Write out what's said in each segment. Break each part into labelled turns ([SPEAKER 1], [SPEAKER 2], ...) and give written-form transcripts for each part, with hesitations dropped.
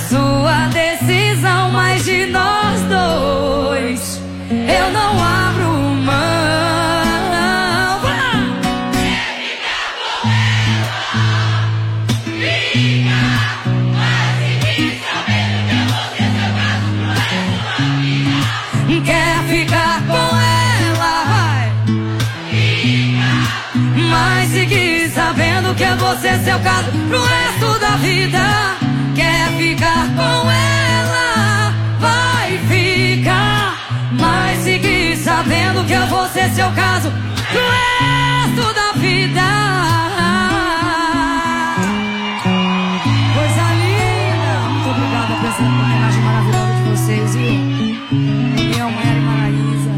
[SPEAKER 1] sua decisão, mas de nós dois eu não abro mão.
[SPEAKER 2] Quer ficar com ela? Fica, mas fique sabendo que eu vou ser seu caso pro resto da vida.
[SPEAKER 1] Quer ficar com ela, vai.
[SPEAKER 2] Fica,
[SPEAKER 1] Mas fique sabendo que eu vou ser seu caso pro resto da vida. Quer ficar com ela, vai ficar. Mas fique sabendo que eu vou ser seu caso pro resto da vida. Coisa linda. Muito obrigada por essa homenagem maravilhosa de vocês, viu? Miguel, Mary e Maraísa.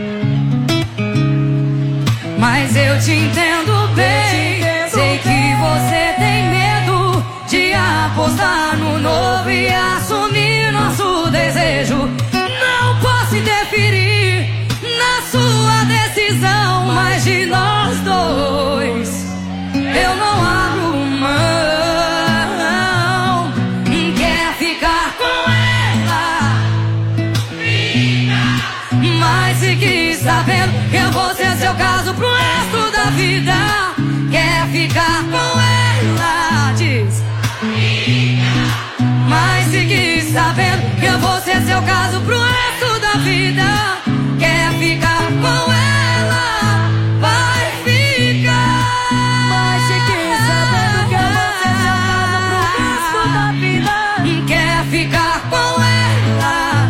[SPEAKER 1] Mas eu te entendo bem. Sei que você tem medo de apostar no novo e assumir nosso desejo. Não posso interferir na sua decisão, mas de nós dois eu não abro mão. Quer ficar com ela?
[SPEAKER 2] fica,
[SPEAKER 1] Mas fique sabendo que eu vou ser seu caso pro resto da vida. Quer ficar com ela? Diz. Mas fique sabendo que eu vou ser seu caso pro resto da vida. Quer ficar com ela? Vai ficar. Mas fique sabendo que eu vou ser seu caso pro resto da vida. Quer ficar com ela?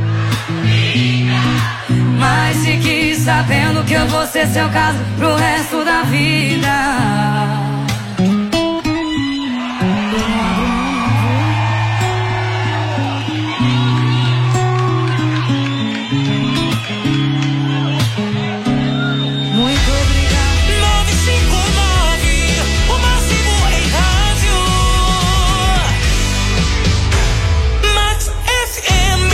[SPEAKER 1] Mas fique sabendo que eu vou ser seu caso pro resto da vida. Muito obrigado.
[SPEAKER 3] 959, o máximo em rádio. Max FM.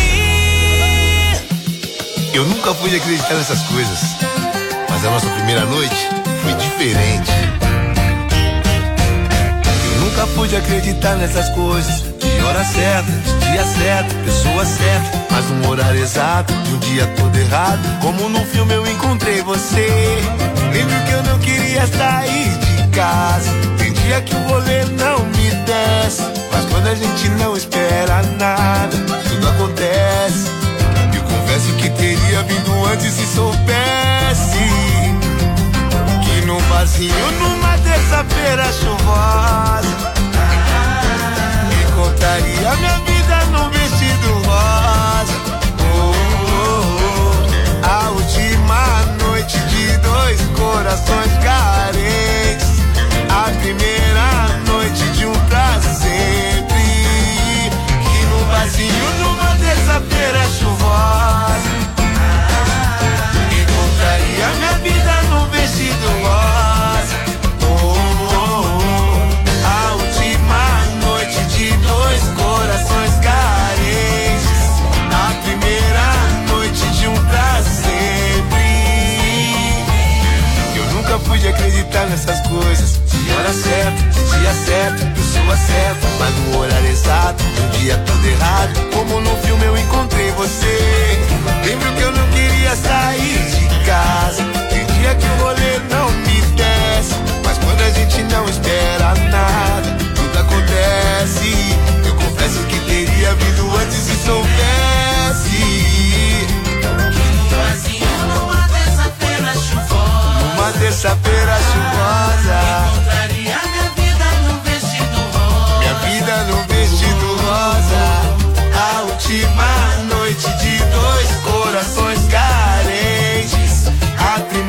[SPEAKER 4] Eu nunca pude acreditar nessas coisas, mas a nossa primeira noite foi diferente. Eu nunca pude acreditar nessas coisas, de hora certa, de dia certo, pessoa certa, mas um horário exato, de um dia todo errado. Como num filme eu encontrei você. Lembro que eu não queria sair de casa, tem dia que o rolê não me desce, mas quando a gente não espera nada, tudo acontece. Eu confesso que teria vindo antes se soubesse que num barzinho, numa terça-feira chuvosa, encontraria minha vida num vestido rosa. Oh, oh, oh. A última noite de dois corações carentes, a primeira noite de um pra sempre. Que num barzinho, numa terça-feira chuvosa, encontraria minha vida num vestido rosa. Oh, oh, oh. A última noite de dois corações carentes, a primeira noite de um pra sempre. Eu nunca pude acreditar nessas coisas, de hora certa, de dia certo, pessoa certa, mas no horário exato, de um dia todo errado. Como no filme eu encontrei você. Lembro que eu não queria sair de casa, tem dia que o rolê não me desce, mas quando a gente não espera nada, tudo acontece. Eu confesso que teria vindo antes se soubesse.
[SPEAKER 3] Numa terça-feira chuvosa,
[SPEAKER 4] Uma terça-feira chuvosa,
[SPEAKER 3] encontraria minha vida num vestido rosa.
[SPEAKER 4] minha vida num vestido rosa. A última noite de dois corações carentes, a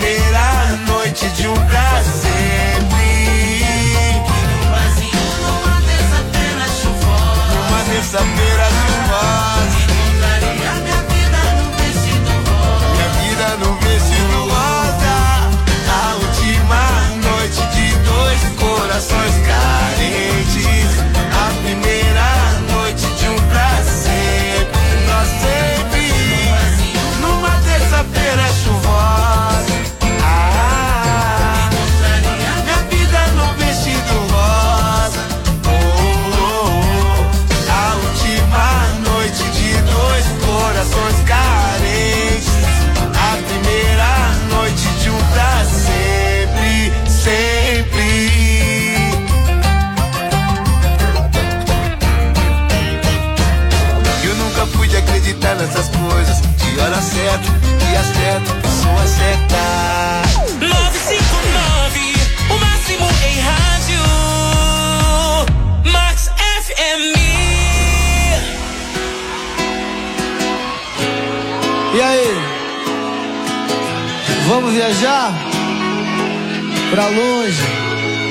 [SPEAKER 5] Vamos viajar pra longe.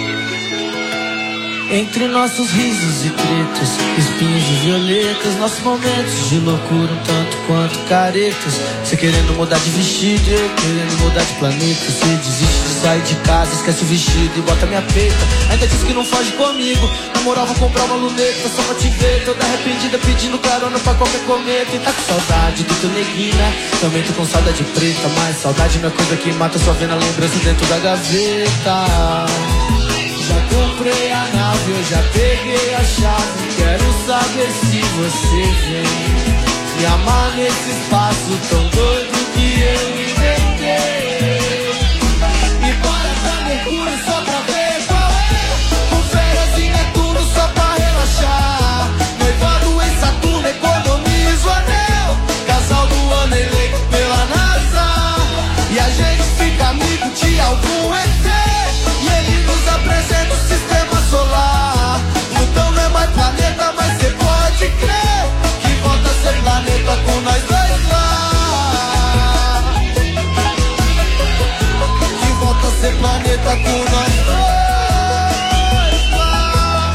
[SPEAKER 5] Entre nossos risos e tretas, espinhos e violetas, nossos momentos de loucura um tanto quanto caretas. Você querendo mudar de vestido, eu querendo mudar de planeta. Você desiste de sair de casa, esquece o vestido e bota minha peita. Ainda diz que não foge comigo, na moral vou comprar uma luneta só pra te ver, toda arrependida pedindo carona pra qualquer cometa. E tá com saudade do teu neguinho, né? Também tô com saudade preta, mas saudade não é coisa que mata, só vendo a lembrança dentro da gaveta. Já comprei a nave, eu já peguei a chave. Quero saber se você vem me amar nesse espaço tão doido que eu inventei. E bora pra Mercúrio só pra ver qual é. Com férias em Netuno só pra relaxar. Noivado em Saturno, economiza o anel. Casal do ano eleito pela NASA. E a gente fica amigo de algum ET. E ele nos apresenta o sistema solar. Plutão não é mais planeta, mas cê pode crer que volta a ser planeta com nós dois lá. Que volta a ser planeta com nós dois lá.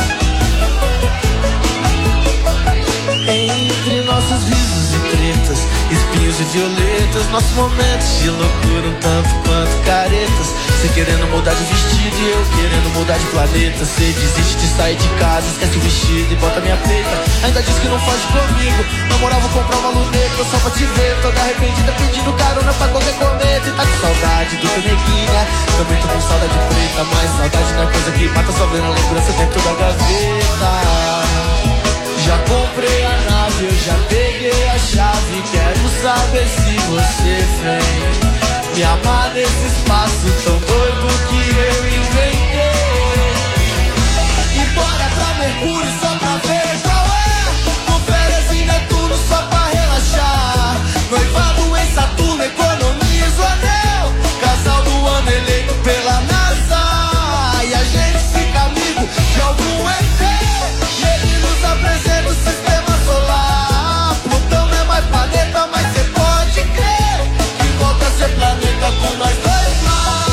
[SPEAKER 5] Entre nossos risos e tretas, espinhos e violetas, nossos momentos de loucura um tanto quanto caretas. Você querendo mudar de vestido e eu querendo mudar de planeta. Você desiste de sair de casa, esquece o vestido e bota minha peita. Ainda diz que não foge comigo, na moral vou comprar uma luneta só pra te ver, toda arrependida pedindo carona pra qualquer cometa. E tá com saudade do teu neguinha, também tô com saudade preta, mas saudade não é coisa que mata, só vendo a lembrança dentro da gaveta. Já comprei a nave, eu já peguei a chave. Quero saber se você vem me amar nesse espaço tão doido que eu inventei. E bora pra Mercúrio só pra ver qual é. Com férias em Netuno só pra relaxar. Noivado em Saturno, economiza o anel. Casal do ano eleito pela NASA. E a gente fica amigo de algum ET. E ele nos apresenta o sistema solar. Plutão não é mais planeta, mas cê pode crer que volta a ser planeta com nós dois lá.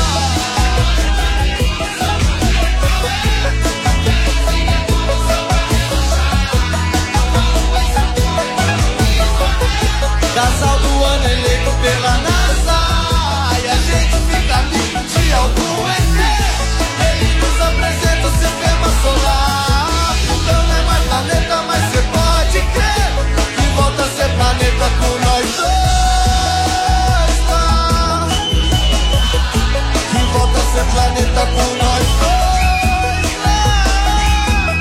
[SPEAKER 5] Casal do ano eleito pela NASA. E a gente fica amigo de algum ET. Ele nos apresenta o sistema solar. Plutão não é mais planeta, mas cê pode crer que volta a ser planeta com nós dois lá. Que volta a ser planeta com nós dois lá.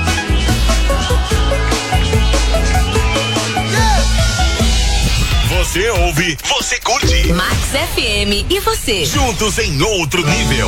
[SPEAKER 5] Yeah.
[SPEAKER 6] Você ouve, você curte.
[SPEAKER 7] Max FM e você.
[SPEAKER 6] Juntos em outro nível.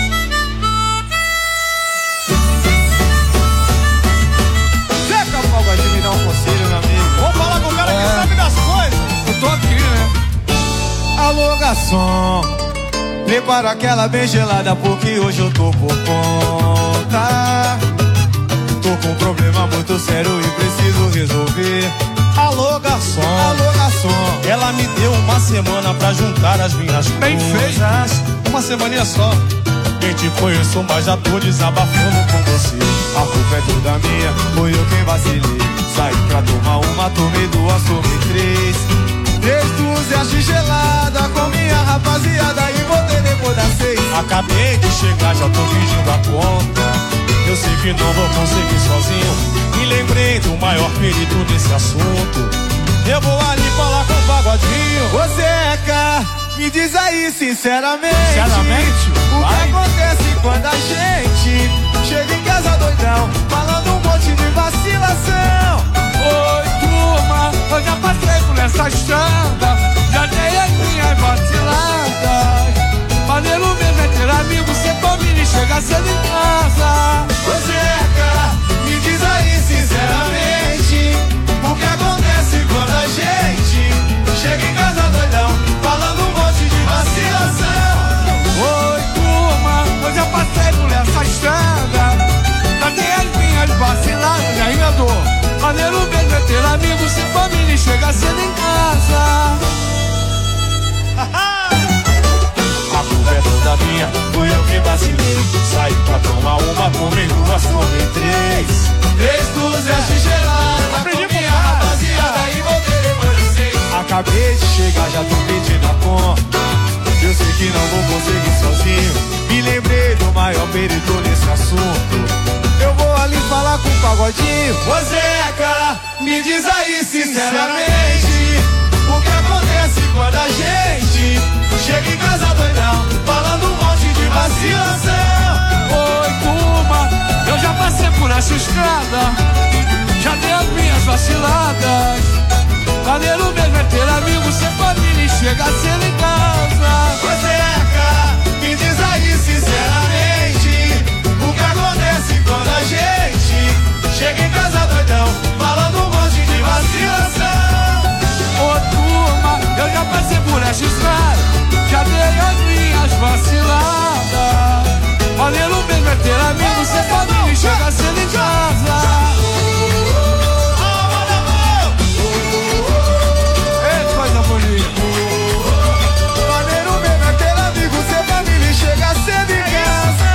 [SPEAKER 8] Zeca Paulo, de me dar um conselho, meu amigo. Vamos falar com o cara que sabe das coisas. Eu tô aqui, né? Alô, garçom, prepara aquela bem gelada porque hoje eu tô por conta. Tô com um problema muito sério e preciso resolver. Alô, garçom, ela me deu uma semana pra juntar as minhas coisas. Bem feitas, uma semaninha só. Nem te conheço, mas já tô desabafando com você. A culpa é toda minha, foi eu quem vacilei. Saí pra tomar uma, tomei duas, tomei três. 3 dúzias gelada com minha rapaziada e voltei depois das 6. Acabei de chegar, já tô pedindo a conta. Eu sei que não vou conseguir sozinho. Me lembrei do maior perito desse assunto. Eu vou ali falar com o pagodinho. Ô Zeca, me diz aí sinceramente, o que acontece quando a gente chega em casa doidão, falando um monte de vacilação. Oi turma, eu já passei por essa estrada, já dei as minhas vaciladas. Maneiro mesmo é ter amigo, cê combina e chega cedo em casa. Ô Zeca, me diz aí sinceramente, o que acontece quando a gente chega em casa doidão, falando um monte de vacilação. Oi turma, eu já passei por essa estrada, já dei as minhas perito nesse assunto. Eu vou ali falar com o Pagodinho. Ô Zeca, me diz aí sinceramente, o que acontece quando a gente chega em casa doidão, falando um monte de vacilação.
[SPEAKER 5] Oi, turma, eu já passei por essa estrada, já dei as minhas vaciladas. Maneiro mesmo é ter amigos, ser família e chegar cedo em casa.
[SPEAKER 8] Ô Zeca, me diz aí sinceramente, o que acontece quando a gente chega em casa doidão, falando um monte de vacilação.
[SPEAKER 5] Ô turma, eu já passei por essa estrada, já dei as minhas vaciladas. Maneiro mesmo é ter amigos, ser família e chegar cedo em casa.
[SPEAKER 8] Maneiro mesmo é ter amigo, ser família e chegar cedo em casa.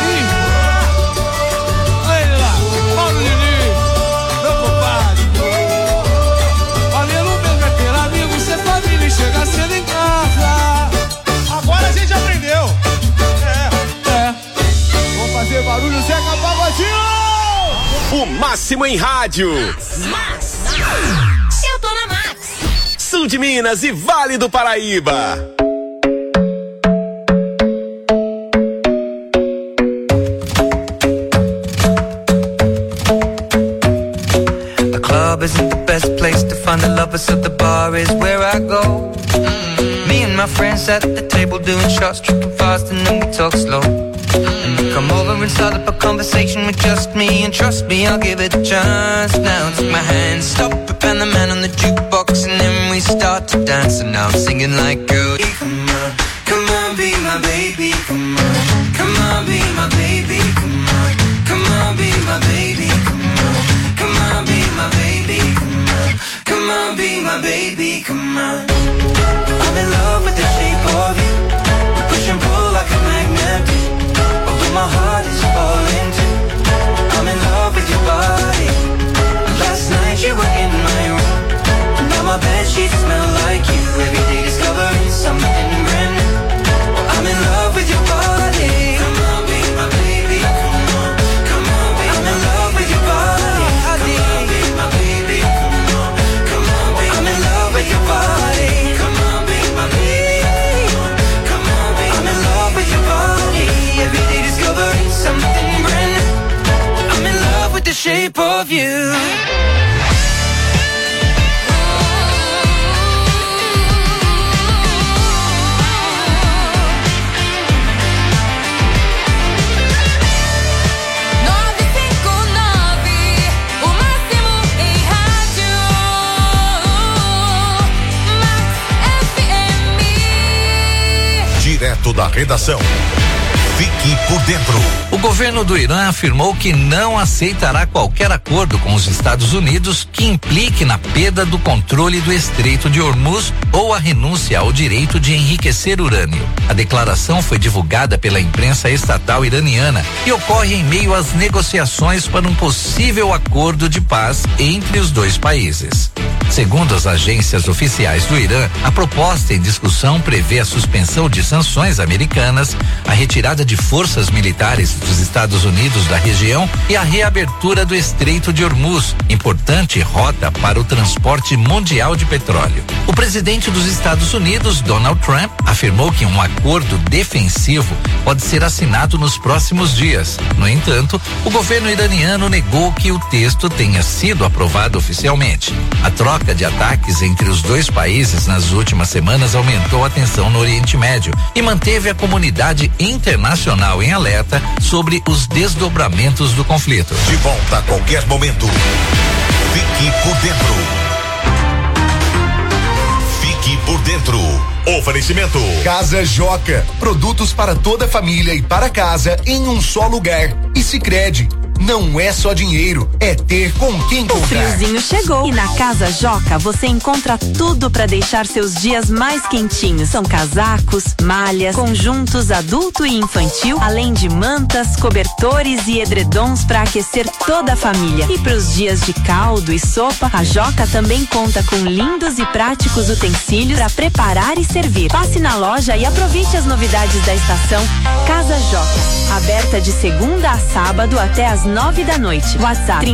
[SPEAKER 5] Olha lá, Paulo Diniz, meu compadre. Maneiro mesmo é ter amigo, ser família e chegar cedo em casa.
[SPEAKER 8] Agora a gente aprendeu. Vamos fazer barulho, Zeca Pagodinho.
[SPEAKER 9] O máximo em rádio.
[SPEAKER 7] Eu tô na Max.
[SPEAKER 9] Sul de Minas e Vale do Paraíba.
[SPEAKER 3] The club isn't the best place to find the lovers, so the bar is where I go. Me and my friends at the table doing shots, tripping fast, and then we talk slow. And you come over and start up a conversation with just me, and trust me, I'll give it a chance. Now take my hand, stop it, and the man on the jukebox, and then we start to dance. And now I'm singing like, girl, come on, be my baby, come on, be my baby, come on, be my baby, come on, be my baby, come on, be my baby, come on. I'm in love with the shape of you, we push and pull like a magnet. My heart is falling too. I'm in love with your body. Last night you were in my room, now my bedsheets smell like you. Every day discovering something brand new. I'm in love with your body. Come on, be my baby. Come on, be. I'm in love with your body. Come on, be my baby. Come on, be. I'm in love with your body. Come on, be my baby. Come on, be. I'm in love with your body. Every day discovering something brand new. I'm in love with the shape of you.
[SPEAKER 6] Direto da redação. Fique por dentro.
[SPEAKER 10] O governo do Irã afirmou que não aceitará qualquer acordo com os Estados Unidos que implique na perda do controle do Estreito de Hormuz ou a renúncia ao direito de enriquecer urânio. A declaração foi divulgada pela imprensa estatal iraniana e ocorre em meio às negociações para um possível acordo de paz entre os dois países. Segundo as agências oficiais do Irã, a proposta em discussão prevê a suspensão de sanções americanas, a retirada de forças militares dos Estados Unidos da região e a reabertura do Estreito de Hormuz, importante rota para o transporte mundial de petróleo. O presidente dos Estados Unidos, Donald Trump, afirmou que um acordo defensivo pode ser assinado nos próximos dias. No entanto, o governo iraniano negou que o texto tenha sido aprovado oficialmente. A troca de ataques entre os dois países nas últimas semanas aumentou a tensão no Oriente Médio e manteve a comunidade internacional em alerta sobre os desdobramentos do conflito.
[SPEAKER 6] De volta a qualquer momento. Fique por dentro. Fique por dentro. Oferecimento.
[SPEAKER 11] Casa Joca. Produtos para toda a família e para casa em um só lugar. E Sicredi. não é só dinheiro, é ter com quem comprar.
[SPEAKER 12] O friozinho chegou e na Casa Joca você encontra tudo para deixar seus dias mais quentinhos. São casacos, malhas, conjuntos adulto e infantil, além de mantas, cobertores e edredons para aquecer toda a família. E para os dias de caldo e sopa, a Joca também conta com lindos e práticos utensílios para preparar e servir. Passe na loja e aproveite as novidades da estação. Casa Joca, aberta de segunda a sábado até às 9 da noite. WhatsApp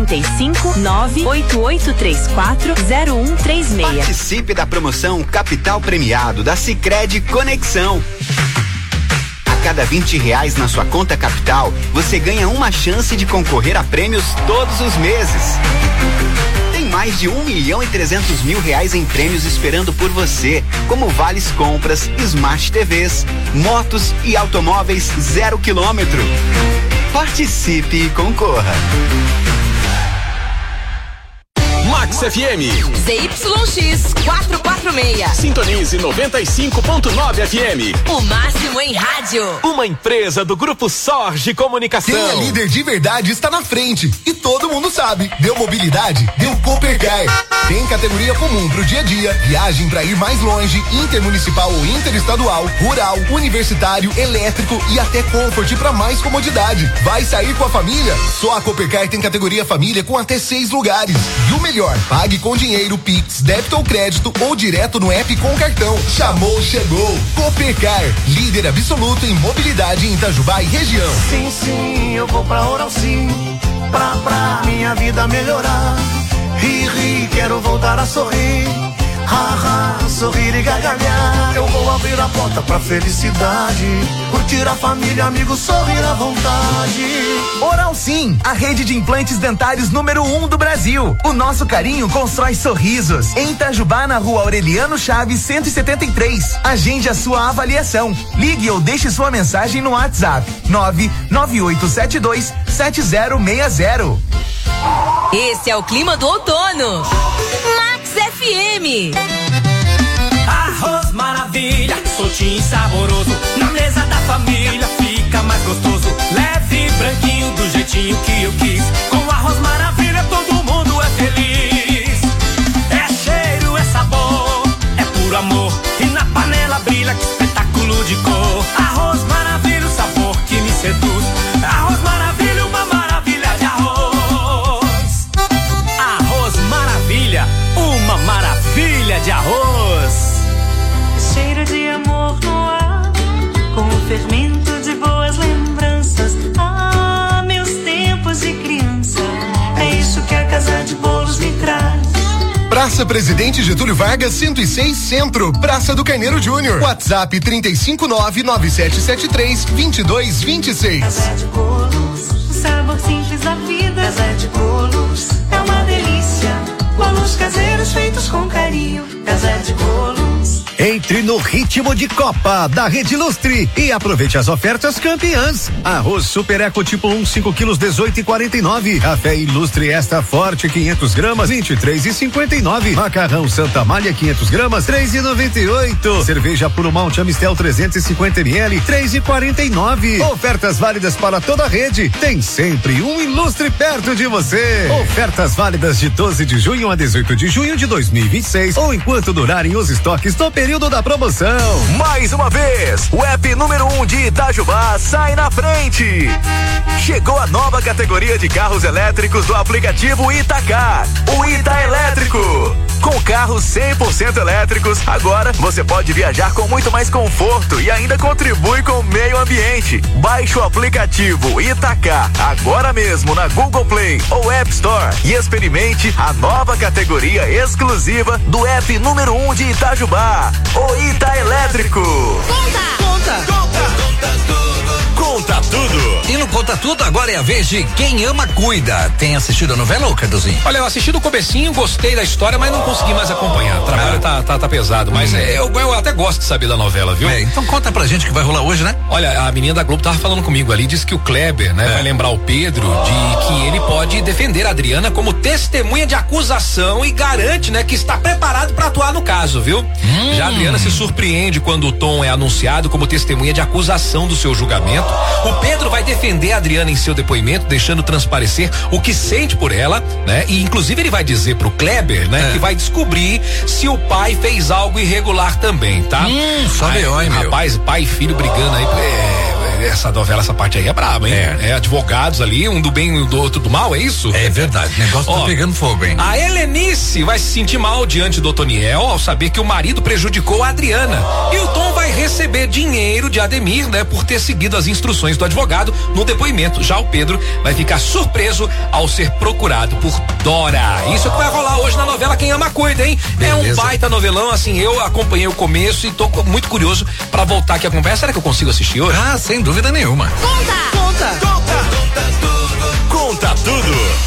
[SPEAKER 12] 35-98834-0136.
[SPEAKER 13] Participe da promoção Capital Premiado da Sicredi Conexão. A cada R$20 na sua conta Capital, você ganha uma chance de concorrer a prêmios todos os meses. Tem mais de R$1.300.000 em prêmios esperando por você, como vales compras, Smart TVs, motos e automóveis 0 quilômetro. Participe e concorra.
[SPEAKER 9] Max FM.
[SPEAKER 7] ZYX 446.
[SPEAKER 9] Sintonize 95.9 FM.
[SPEAKER 7] O máximo em rádio.
[SPEAKER 9] Uma empresa do Grupo Sorge Comunicação.
[SPEAKER 11] Quem é líder de verdade está na frente. E todo mundo sabe. Deu mobilidade? Deu Coopercar. Tem categoria comum pro dia a dia, viagem para ir mais longe, intermunicipal ou interestadual, rural, universitário, elétrico e até Comfort para mais comodidade. Vai sair com a família? Só a Coopercar tem categoria família com até 6 lugares. E o melhor, pague com dinheiro, Pix, débito ou crédito ou direto no app com cartão. Chamou, chegou. Coopercar, líder absoluto em mobilidade em Itajubá e região.
[SPEAKER 4] Sim, sim, eu vou pra Oral Sim, pra minha vida melhorar. Ri, quero voltar a sorrir. Sorrir e gargalhar. Eu vou abrir a porta pra felicidade, curtir a família, amigos, sorrir à vontade.
[SPEAKER 14] Oral Sim, a rede de implantes dentários número 1 do Brasil. O nosso carinho constrói sorrisos. Em Itajubá, na rua Aureliano Chaves, 173. Agende a sua avaliação. Ligue ou deixe sua mensagem no WhatsApp 998727060.
[SPEAKER 7] Esse é o clima do outono. Max FM.
[SPEAKER 15] Arroz maravilha, soltinho e saboroso. Na mesa da família fica mais gostoso. Leve, branquinho, do jeitinho que eu quis. Com arroz maravilha todo mundo é feliz. É cheiro, é sabor, é puro amor. E na panela brilha, que espetáculo de cor. Arroz maravilha, o sabor que me seduz. Arroz maravilha, uma maravilha de arroz. Arroz maravilha, uma maravilha de arroz.
[SPEAKER 16] Cheiro de amor no ar, com o fermento de boas lembranças. Ah, meus tempos de criança, é isso que a Casa de Bolos me traz.
[SPEAKER 11] Praça Presidente Getúlio Vargas, 106 Centro, Praça do Carneiro Júnior. WhatsApp 359-9773-2226.
[SPEAKER 16] Casa de Bolos, o sabor simples da vida. Casa de Bolos, é uma delícia. Bolos caseiros feitos com carinho. Casa de Bolos.
[SPEAKER 17] Entre no ritmo de Copa da Rede Ilustre e aproveite as ofertas campeãs. Arroz Super Eco tipo 1, 5 quilos, 18,49. Café Ilustre Extra Forte, 500 gramas, 23,59. Macarrão Santa Malha, 500 gramas, 3,98. Cerveja Puro Malte Amistel 350 ml, 3,49. Ofertas válidas para toda a rede. Tem sempre um Ilustre perto de você. Ofertas válidas de 12 de junho a 18 de junho de 2026 ou enquanto durarem os estoques do período da promoção.
[SPEAKER 9] Mais uma vez, o app número 1 de Itajubá sai na frente. Chegou a nova categoria de carros elétricos do aplicativo Itacar, o Ita Elétrico. Com carros 100% elétricos, agora você pode viajar com muito mais conforto e ainda contribui com o meio ambiente. Baixe o aplicativo Itacar agora mesmo na Google Play ou App Store e experimente a nova categoria exclusiva do app número 1 de Itajubá, o Ita Elétrico.
[SPEAKER 10] Conta tudo. E no Conta Tudo agora é a vez de Quem Ama Cuida. Tem assistido a novela, ou Cardozinho?
[SPEAKER 18] Olha, eu assisti do comecinho, gostei da história, mas não consegui mais acompanhar. O trabalho tá pesado, mas eu até gosto de saber da novela, viu?
[SPEAKER 10] Então conta pra gente o que vai rolar hoje, né?
[SPEAKER 18] Olha, a menina da Globo tava falando comigo ali, disse que o Kleber, né, vai lembrar o Pedro de que ele pode defender a Adriana como testemunha de acusação e garante, né, que está preparado pra atuar no caso, viu? Já a Adriana se surpreende quando o Tom é anunciado como testemunha de acusação do seu julgamento, O Pedro vai defender a Adriana em seu depoimento, deixando transparecer o que sente por ela, né? E inclusive ele vai dizer pro Kleber, né? Que vai descobrir se o pai fez algo irregular também, tá?
[SPEAKER 10] Só leão, hein, meu?
[SPEAKER 18] Rapaz, pai e filho brigando aí. Essa novela, essa parte aí é braba, hein? É advogados ali, um do bem e do outro do mal, é isso?
[SPEAKER 10] É verdade, o negócio tá pegando fogo, hein?
[SPEAKER 18] A Helenice vai se sentir mal diante do Otoniel ao saber que o marido prejudicou a Adriana. E o Tom vai receber dinheiro de Ademir, né? Por ter seguido as instruções do advogado no depoimento. Já o Pedro vai ficar surpreso ao ser procurado por Dora. Isso é que vai rolar hoje na novela Quem Ama Cuida, hein?
[SPEAKER 10] Beleza.
[SPEAKER 18] É um baita novelão, assim, eu acompanhei o começo e tô muito curioso pra voltar aqui a acompanhar. Será que eu consigo assistir hoje?
[SPEAKER 10] Ah, sem dúvida nenhuma.
[SPEAKER 6] Conta tudo.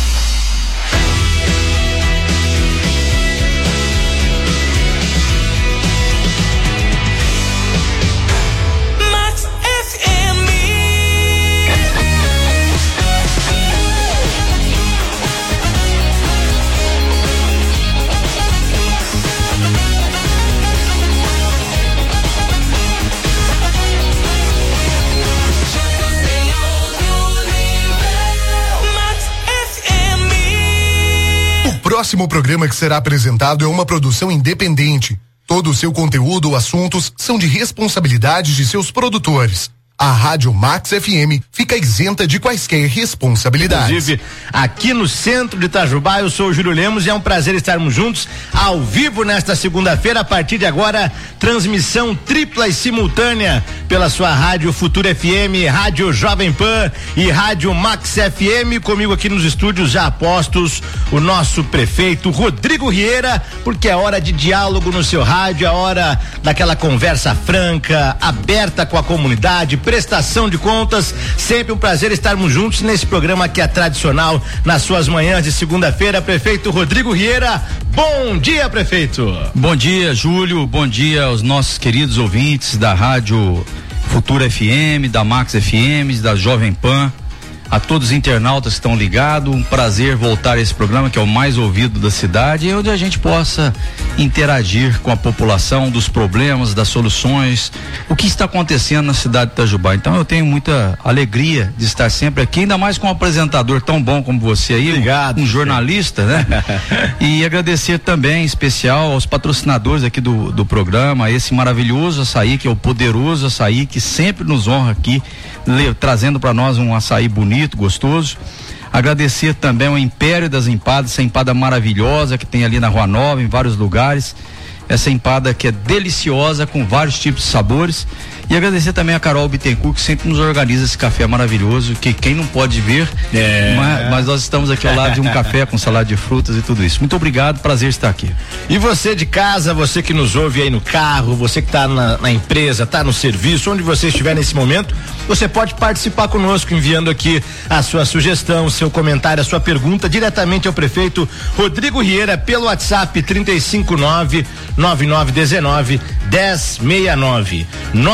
[SPEAKER 11] O próximo programa que será apresentado é uma produção independente. Todo o seu conteúdo ou assuntos são de responsabilidade de seus produtores. A Rádio Max FM fica isenta de quaisquer responsabilidades.
[SPEAKER 19] Inclusive, aqui no centro de Itajubá, eu sou o Júlio Lemos e é um prazer estarmos juntos ao vivo nesta segunda-feira. A partir de agora, transmissão tripla e simultânea pela sua Rádio Futura FM, Rádio Jovem Pan e Rádio Max FM. Comigo aqui nos estúdios já postos o nosso prefeito Rodrigo Rieira, porque é hora de diálogo no seu rádio, é hora daquela conversa franca, aberta com a comunidade, prestação de contas. Sempre um prazer estarmos juntos nesse programa que é tradicional nas suas manhãs de segunda-feira. Prefeito Rodrigo Rieira, bom dia, prefeito.
[SPEAKER 20] Bom dia, Júlio, bom dia aos nossos queridos ouvintes da Rádio Futura FM, da Max FM, da Jovem Pan, a todos os internautas que estão ligados. Um prazer voltar a esse programa que é o mais ouvido da cidade e onde a gente possa interagir com a população dos problemas, das soluções, o que está acontecendo na cidade de Itajubá. Então eu tenho muita alegria de estar sempre aqui, ainda mais com um apresentador tão bom como você aí.
[SPEAKER 19] Obrigado,
[SPEAKER 20] um jornalista, né? E agradecer também em especial aos patrocinadores aqui do programa, esse maravilhoso açaí, que é o Poderoso Açaí, que sempre nos honra aqui, trazendo para nós um açaí bonito, gostoso. Agradecer também ao Império das Empadas, essa empada maravilhosa que tem ali na Rua Nova, em vários lugares. Essa empada que é deliciosa, com vários tipos de sabores. E agradecer também a Carol Bittencourt, que sempre nos organiza esse café maravilhoso, que quem não pode ver, mas nós estamos aqui ao lado de um café com salada de frutas e tudo isso. Muito obrigado, prazer estar aqui.
[SPEAKER 19] E você de casa, você que nos ouve aí no carro, você que está na empresa, está no serviço, onde você estiver nesse momento, você pode participar conosco enviando aqui a sua sugestão, o seu comentário, a sua pergunta diretamente ao prefeito Rodrigo Rieira pelo WhatsApp 359-9919-1069.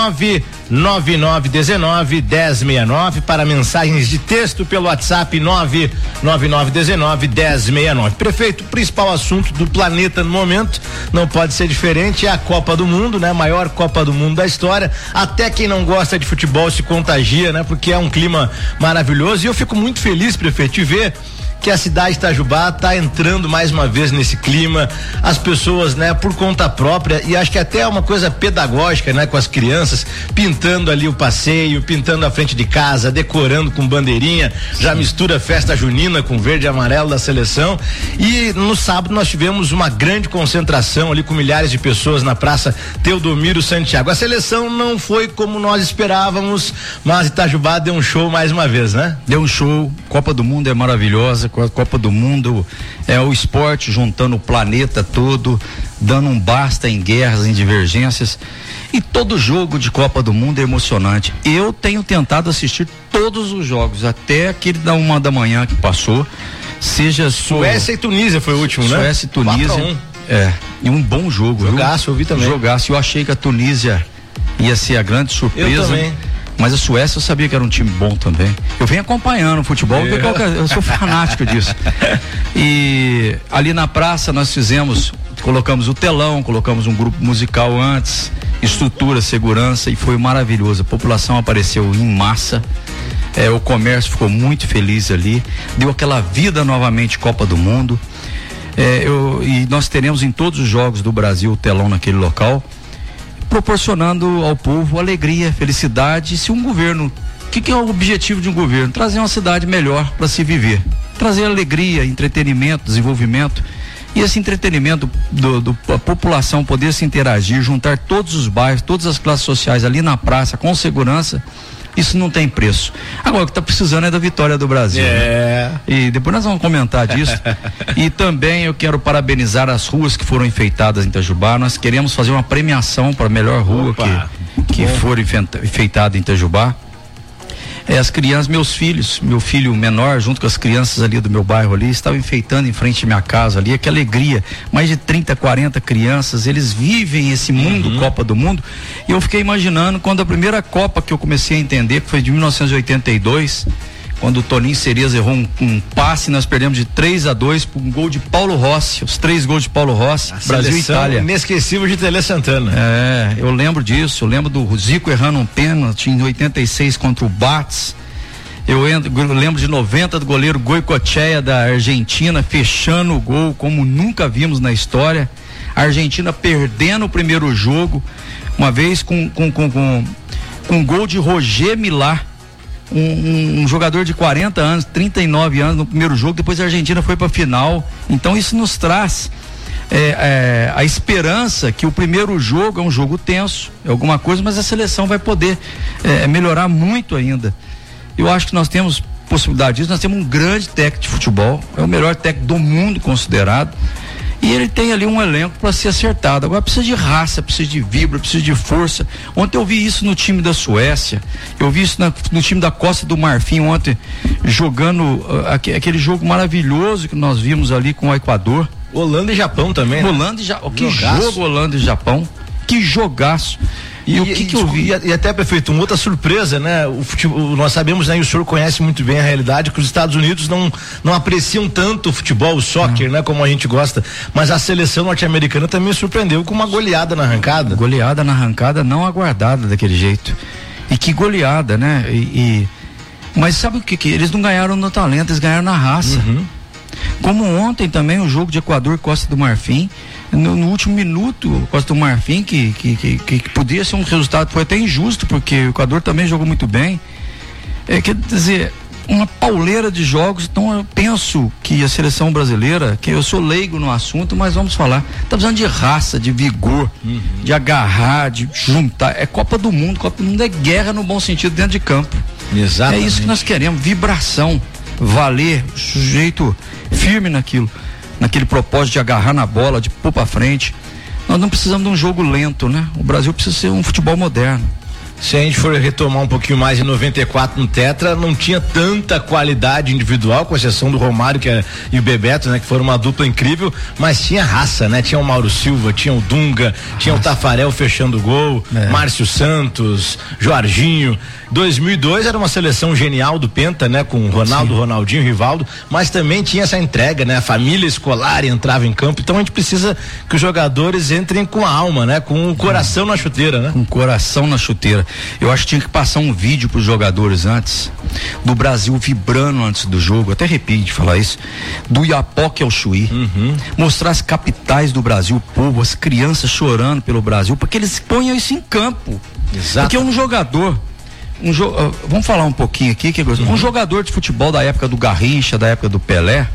[SPEAKER 19] 99919-1069 para mensagens de texto pelo WhatsApp 99919-1069. Prefeito, o principal assunto do planeta no momento não pode ser diferente, é a Copa do Mundo, né? A maior Copa do Mundo da história. Até quem não gosta de futebol se contagia, né? Porque é um clima maravilhoso e eu fico muito feliz, prefeito, de ver que a cidade de Itajubá está entrando mais uma vez nesse clima, as pessoas, né, por conta própria, e acho que até é uma coisa pedagógica, né, com as crianças, pintando ali o passeio, pintando a frente de casa, decorando com bandeirinha, já mistura festa junina com verde e amarelo da seleção. E no sábado nós tivemos uma grande concentração ali com milhares de pessoas na Praça Teodomiro Santiago. A seleção não foi como nós esperávamos, mas Itajubá deu um show mais uma vez, né?
[SPEAKER 20] Deu um show, Copa do Mundo é maravilhosa, a Copa do Mundo é o esporte juntando o planeta todo, dando um basta em guerras, em divergências, e todo jogo de Copa do Mundo é emocionante. Eu tenho tentado assistir todos os jogos, até aquele da 1 da manhã que passou, seja
[SPEAKER 19] Suécia e Tunísia foi o último, né?
[SPEAKER 20] Suécia e Tunísia, e um bom jogo.
[SPEAKER 19] Jogaço, eu vi também.
[SPEAKER 20] Jogaço, eu achei que a Tunísia ia ser a grande surpresa.
[SPEAKER 19] Eu também.
[SPEAKER 20] Mas a Suécia eu sabia que era um time bom também. Eu venho acompanhando o futebol, eu sou fanático disso. E ali na praça nós colocamos o telão, colocamos um grupo musical antes, estrutura, segurança, e foi maravilhoso. A população apareceu em massa. O comércio ficou muito feliz ali, deu aquela vida novamente Copa do Mundo. E nós teremos em todos os jogos do Brasil o telão naquele local, proporcionando ao povo alegria, felicidade. Se um governo, o que é o objetivo de um governo? Trazer uma cidade melhor para se viver, trazer alegria, entretenimento, desenvolvimento. E esse entretenimento a população poder se interagir, juntar todos os bairros, todas as classes sociais ali na praça com segurança, isso não tem preço. Agora o que está precisando é da vitória do Brasil. Né? E depois nós vamos comentar disso. E também eu quero parabenizar as ruas que foram enfeitadas em Itajubá. Nós queremos fazer uma premiação para a melhor rua que for enfeitada em Itajubá. As crianças, meu filho menor, junto com as crianças ali do meu bairro ali, estavam enfeitando em frente à minha casa ali, que alegria, mais de 30, 40 crianças, eles vivem esse mundo, Copa do Mundo, e eu fiquei imaginando quando a primeira Copa que eu comecei a entender, que foi de 1982, quando o Toninho Cereza errou um passe, nós perdemos de 3-2 por um gol de Paulo Rossi, os 3 gols de Paulo Rossi, Brasil e Itália.
[SPEAKER 19] Inesquecível de Tele Santana.
[SPEAKER 20] Eu lembro disso, eu lembro do Zico errando um pênalti em 86 contra o Bates. Eu lembro de 90 do goleiro Goicoechea da Argentina fechando o gol como nunca vimos na história. A Argentina perdendo o primeiro jogo, uma vez com um gol de Roger Milá. Um jogador de 40 anos, 39 anos no primeiro jogo, depois a Argentina foi para a final. Então isso nos traz a esperança que o primeiro jogo é um jogo tenso, é alguma coisa, mas a seleção vai poder melhorar muito ainda. Eu acho que nós temos possibilidade disso. Nós temos um grande técnico de futebol, é o melhor técnico do mundo considerado, e ele tem ali um elenco para ser acertado. Agora precisa de raça, precisa de vibra, precisa de força. Ontem eu vi isso no time da Suécia, eu vi isso no time da Costa do Marfim ontem, jogando aquele jogo maravilhoso que nós vimos ali com o Equador.
[SPEAKER 19] Holanda e Japão também, né?
[SPEAKER 20] Que jogo Holanda e Japão, que jogaço. E o que eu vi?
[SPEAKER 19] E até, prefeito, uma outra surpresa, né? O futebol, nós sabemos, né? E o senhor conhece muito bem a realidade, que os Estados Unidos não apreciam tanto o futebol, o soccer, né? Como a gente gosta, mas a seleção norte-americana também surpreendeu com uma goleada na arrancada.
[SPEAKER 20] Goleada na arrancada não aguardada daquele jeito. E que goleada, né? Mas sabe o que? Eles não ganharam no talento, eles ganharam na raça. Como ontem também o jogo de Equador e Costa do Marfim, no último minuto, Costa do Marfim, que podia ser um resultado, foi até injusto, porque o Equador também jogou muito bem. Quer dizer, uma pauleira de jogos. Então eu penso que a seleção brasileira, que eu sou leigo no assunto, mas vamos falar, tá precisando de raça, de vigor, de agarrar, de juntar. É Copa do Mundo é guerra no bom sentido dentro de campo.
[SPEAKER 19] Exatamente.
[SPEAKER 20] É isso que nós queremos, vibração, valer, sujeito firme naquele propósito de agarrar na bola, de pôr pra frente. Nós não precisamos de um jogo lento, né? O Brasil precisa ser um futebol moderno.
[SPEAKER 19] Se a gente for retomar um pouquinho mais, em 94 no Tetra não tinha tanta qualidade individual, com exceção do Romário e o Bebeto, né? Que foram uma dupla incrível, mas tinha raça, né? Tinha o Mauro Silva, tinha o Dunga, tinha o Tafarel fechando o gol, Márcio Santos, Jorginho. 2002 era uma seleção genial do Penta, né? Com Ronaldo, Ronaldinho, Rivaldo, mas também tinha essa entrega, né? A família escolar entrava em campo, então a gente precisa que os jogadores entrem com a alma, né? Com o coração na chuteira, né?
[SPEAKER 20] Com o coração na chuteira. Eu acho que tinha que passar um vídeo pros jogadores antes, do Brasil vibrando antes do jogo, até arrepio de falar isso, do Iapoque ao Chuí, mostrar as capitais do Brasil, o povo, as crianças chorando pelo Brasil, para que eles ponham isso em campo.
[SPEAKER 19] Exato.
[SPEAKER 20] Porque um jogador, vamos falar um pouquinho aqui, um jogador de futebol da época do Garrincha, da época do Pelé,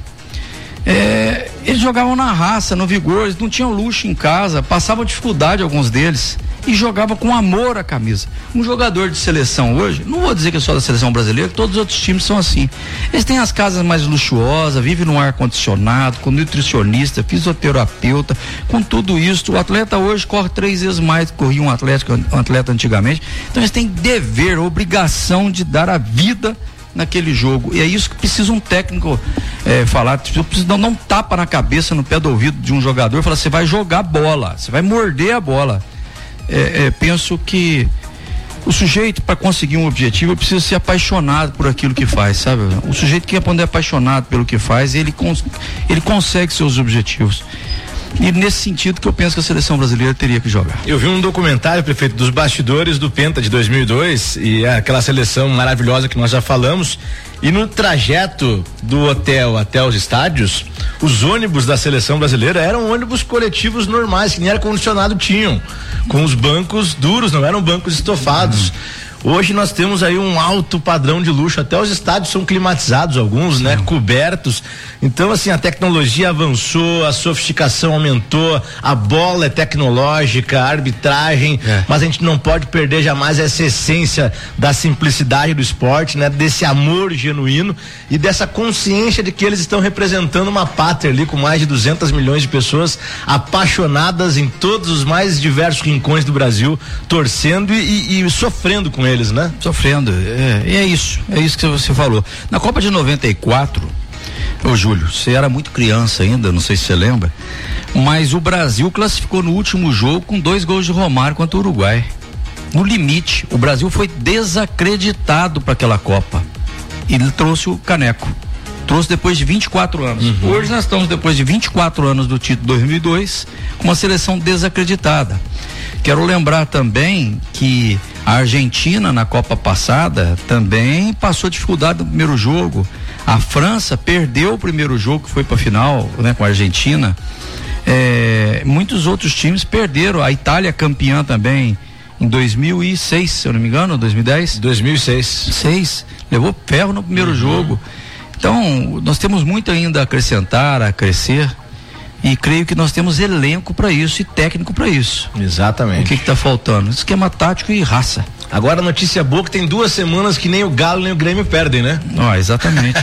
[SPEAKER 20] eles jogavam na raça, no vigor, eles não tinham luxo em casa, passavam dificuldade alguns deles, e jogava com amor a camisa. Um jogador de seleção hoje, não vou dizer que é só da seleção brasileira, que todos os outros times são assim. Eles têm as casas mais luxuosas, vivem no ar condicionado, com nutricionista, fisioterapeuta, com tudo isso. O atleta hoje corre 3 vezes mais do que corria um atleta antigamente. Então eles têm dever, obrigação de dar a vida naquele jogo. E é isso que precisa um técnico falar. Precisa dar um tapa na cabeça, no pé do ouvido de um jogador e falar: você vai jogar bola, você vai morder a bola. Penso que o sujeito, para conseguir um objetivo, precisa ser apaixonado por aquilo que faz, sabe? O sujeito que é apaixonado pelo que faz, ele consegue seus objetivos. E nesse sentido que eu penso que a seleção brasileira teria que jogar.
[SPEAKER 19] Eu vi um documentário, prefeito, dos bastidores do Penta de 2002 e aquela seleção maravilhosa que nós já falamos. E no trajeto do hotel até os estádios, os ônibus da seleção brasileira eram ônibus coletivos normais, que nem ar-condicionado tinham, com os bancos duros, não eram bancos estofados. Hoje nós temos aí um alto padrão de luxo, até os estádios são climatizados, alguns, né, cobertos. Então, assim, a tecnologia avançou, a sofisticação aumentou, a bola é tecnológica, a arbitragem, mas a gente não pode perder jamais essa essência da simplicidade do esporte, né, desse amor genuíno e dessa consciência de que eles estão representando uma pátria ali com mais de 200 milhões de pessoas apaixonadas em todos os mais diversos rincões do Brasil, torcendo e sofrendo com eles, né?
[SPEAKER 20] Sofrendo, é isso que você falou. Na Copa de 94, ô Júlio, você era muito criança ainda, não sei se você lembra, mas o Brasil classificou no último jogo com 2 gols de Romário contra o Uruguai. No limite, o Brasil foi desacreditado para aquela Copa. E ele trouxe o caneco. Trouxe depois de 24 anos. Hoje nós estamos depois de 24 anos do título 2002 com uma seleção desacreditada. Quero lembrar também que a Argentina na Copa passada também passou dificuldade no primeiro jogo. A França perdeu o primeiro jogo que foi para a final, né, com a Argentina. Muitos outros times perderam. A Itália campeã também em 2006, se eu não me engano, 2010?
[SPEAKER 19] 2006.
[SPEAKER 20] Levou ferro no primeiro jogo. Então, nós temos muito ainda a acrescentar, a crescer. E creio que nós temos elenco para isso e técnico para isso.
[SPEAKER 19] Exatamente.
[SPEAKER 20] O que está faltando? Esquema tático e raça.
[SPEAKER 19] Agora a notícia boa que tem 2 semanas que nem o Galo nem o Grêmio perdem, né?
[SPEAKER 20] Exatamente.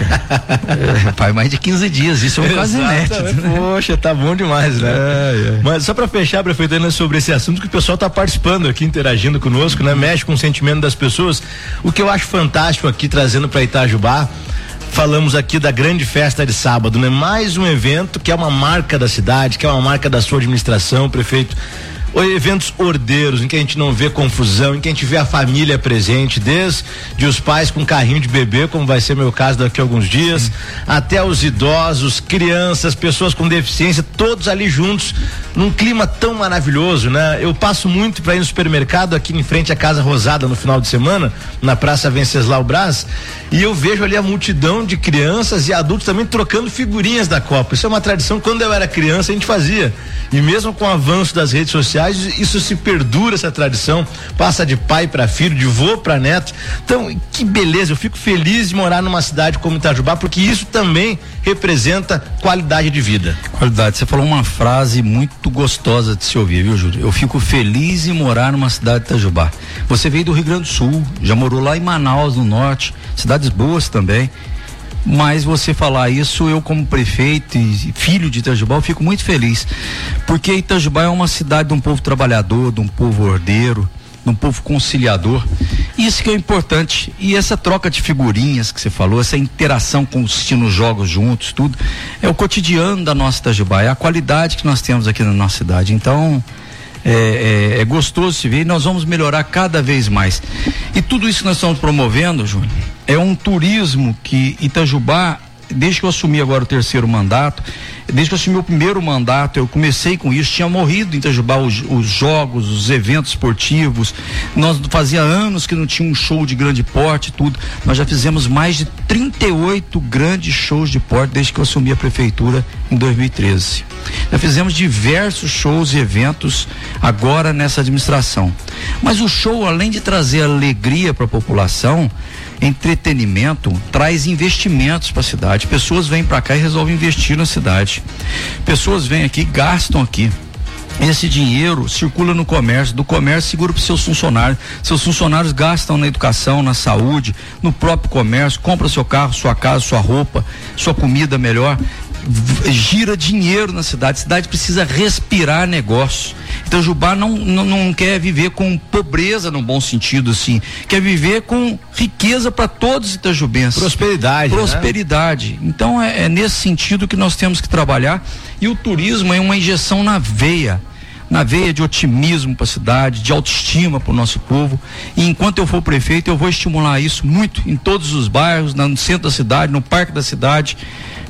[SPEAKER 20] Faz mais de 15 dias, isso é um caso inédito. Né?
[SPEAKER 19] Poxa, tá bom demais, né? Mas só para fechar, prefeito, ainda sobre esse assunto que o pessoal tá participando aqui, interagindo conosco, né? Mexe com o sentimento das pessoas. O que eu acho fantástico aqui, trazendo para Itajubá, falamos aqui da grande festa de sábado, né? Mais um evento que é uma marca da cidade, que é uma marca da sua administração, prefeito. Eventos ordeiros, em que a gente não vê confusão, em que a gente vê a família presente, desde os pais com carrinho de bebê, como vai ser meu caso daqui a alguns dias, até os idosos, crianças, pessoas com deficiência, todos ali juntos, num clima tão maravilhoso, né? Eu passo muito para ir no supermercado aqui em frente à Casa Rosada no final de semana, na Praça Venceslau Braz, e eu vejo ali a multidão de crianças e adultos também trocando figurinhas da Copa. Isso é uma tradição, quando eu era criança a gente fazia, e mesmo com o avanço das redes sociais, isso se perdura, essa tradição, passa de pai para filho, de vô para neto. Então, que beleza, eu fico feliz de morar numa cidade como Itajubá, porque isso também representa qualidade de vida.
[SPEAKER 20] Qualidade, você falou uma frase muito gostosa de se ouvir, viu, Júlio? Eu fico feliz em morar numa cidade de Itajubá. Você veio do Rio Grande do Sul, já morou lá em Manaus, no norte, cidades boas também. Mas você falar isso, eu como prefeito e filho de Itajubá, eu fico muito feliz, porque Itajubá é uma cidade de um povo trabalhador, de um povo ordeiro, de um povo conciliador. Isso que é importante. E essa troca de figurinhas que você falou, essa interação com os jogos juntos, tudo, é o cotidiano da nossa Itajubá, é a qualidade que nós temos aqui na nossa cidade. Então, é gostoso se ver, e nós vamos melhorar cada vez mais. E tudo isso que nós estamos promovendo, Júlio, é um turismo que Itajubá, desde que eu assumi agora o 3º mandato, desde que eu assumi o 1º mandato, eu comecei com isso, tinha morrido em Itajubá os jogos, os eventos esportivos, nós fazia anos que não tinha um show de grande porte, tudo, nós já fizemos mais de 38 grandes shows de porte desde que eu assumi a prefeitura em 2013. Já fizemos diversos shows e eventos agora nessa administração, mas o show, além de trazer alegria para a população, entretenimento, traz investimentos para a cidade. Pessoas vêm para cá e resolvem investir na cidade. Pessoas vêm aqui, gastam aqui. Esse dinheiro circula no comércio, do comércio segura para os seus funcionários. Seus funcionários gastam na educação, na saúde, no próprio comércio, compra seu carro, sua casa, sua roupa, sua comida melhor. Gira dinheiro na cidade. A cidade precisa respirar negócio. Itajubá não quer viver com pobreza no bom sentido, assim, quer viver com riqueza para todos os itajubenses. Prosperidade. Né? Então é nesse sentido que nós temos que trabalhar, e o turismo é uma injeção na veia de otimismo para a cidade, de autoestima para o nosso povo, e enquanto eu for prefeito eu vou estimular isso muito em todos os bairros, no centro da cidade, no parque da cidade,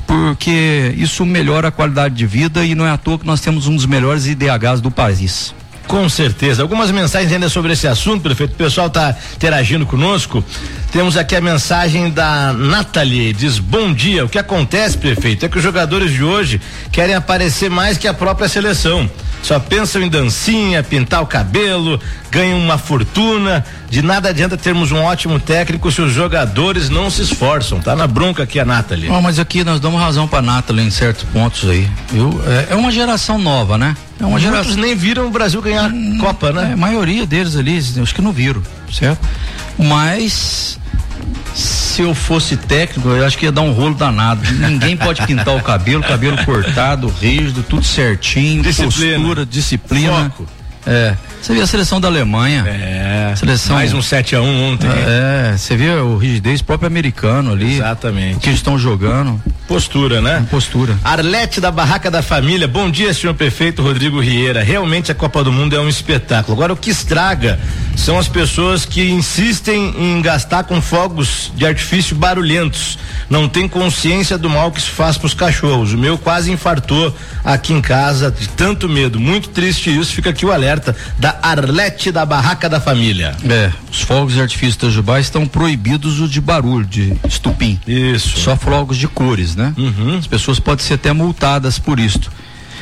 [SPEAKER 20] porque isso melhora a qualidade de vida e não é à toa que nós temos um dos melhores IDHs do país.
[SPEAKER 19] Com certeza. Algumas mensagens ainda sobre esse assunto, prefeito. O pessoal está interagindo conosco. Temos aqui a mensagem da Nathalie, diz: bom dia. O que acontece, prefeito, é que os jogadores de hoje querem aparecer mais que a própria seleção. Só pensam em dancinha, pintar o cabelo, ganham uma fortuna. De nada adianta termos um ótimo técnico se os jogadores não se esforçam. Tá na bronca aqui a Nathalie.
[SPEAKER 20] Mas aqui nós damos razão pra Nathalie em certos pontos aí. É uma geração nova, né?
[SPEAKER 19] Muitos nem viram o Brasil ganhar Copa, né?
[SPEAKER 20] A maioria deles ali, acho que não viram, certo? Mas se eu fosse técnico, eu acho que ia dar um rolo danado. Ninguém pode pintar o cabelo cortado, rígido, tudo certinho, postura, disciplina.
[SPEAKER 19] Foco.
[SPEAKER 20] Você viu a seleção da Alemanha? Seleção.
[SPEAKER 19] Mais um 7-1 ontem.
[SPEAKER 20] Você viu o rigidez próprio americano ali.
[SPEAKER 19] Exatamente.
[SPEAKER 20] O que eles estão jogando.
[SPEAKER 19] Postura, né?
[SPEAKER 20] Postura.
[SPEAKER 19] Arlete da Barraca da Família. Bom dia, senhor prefeito Rodrigo Rieira. Realmente a Copa do Mundo é um espetáculo. Agora, o que estraga são as pessoas que insistem em gastar com fogos de artifício barulhentos. Não tem consciência do mal que isso faz pros cachorros. O meu quase infartou aqui em casa de tanto medo. Muito triste isso. Fica aqui o alerta da Arlete da Barraca da Família.
[SPEAKER 20] Os fogos de artifício da Itajubá estão proibidos o de barulho, de estupim.
[SPEAKER 19] Isso.
[SPEAKER 20] Só fogos de cores, né? As pessoas podem ser até multadas por isto.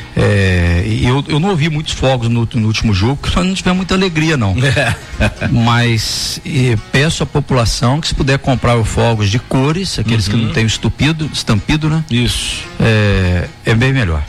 [SPEAKER 20] Eu não ouvi muitos fogos no último jogo, porque nós não tivemos muita alegria, não. Mas peço à população que, se puder comprar os fogos de cores, aqueles que não tem o estampido, né?
[SPEAKER 19] Isso.
[SPEAKER 20] É bem melhor.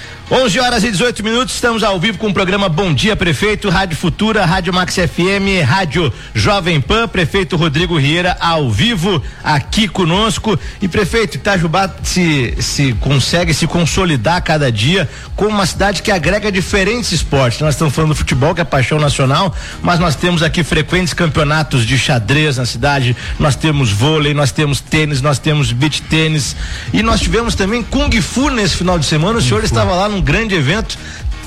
[SPEAKER 19] 11h18, estamos ao vivo com o programa Bom Dia Prefeito, Rádio Futura, Rádio Max FM, Rádio Jovem Pan. Prefeito Rodrigo Rieira ao vivo aqui conosco. E, prefeito, Itajubá se consegue se consolidar cada dia como uma cidade que agrega diferentes esportes. Nós estamos falando do futebol, que é paixão nacional, mas nós temos aqui frequentes campeonatos de xadrez na cidade, nós temos vôlei, nós temos tênis, nós temos beach tênis, e nós tivemos também Kung Fu nesse final de semana. O senhor estava lá num grande evento,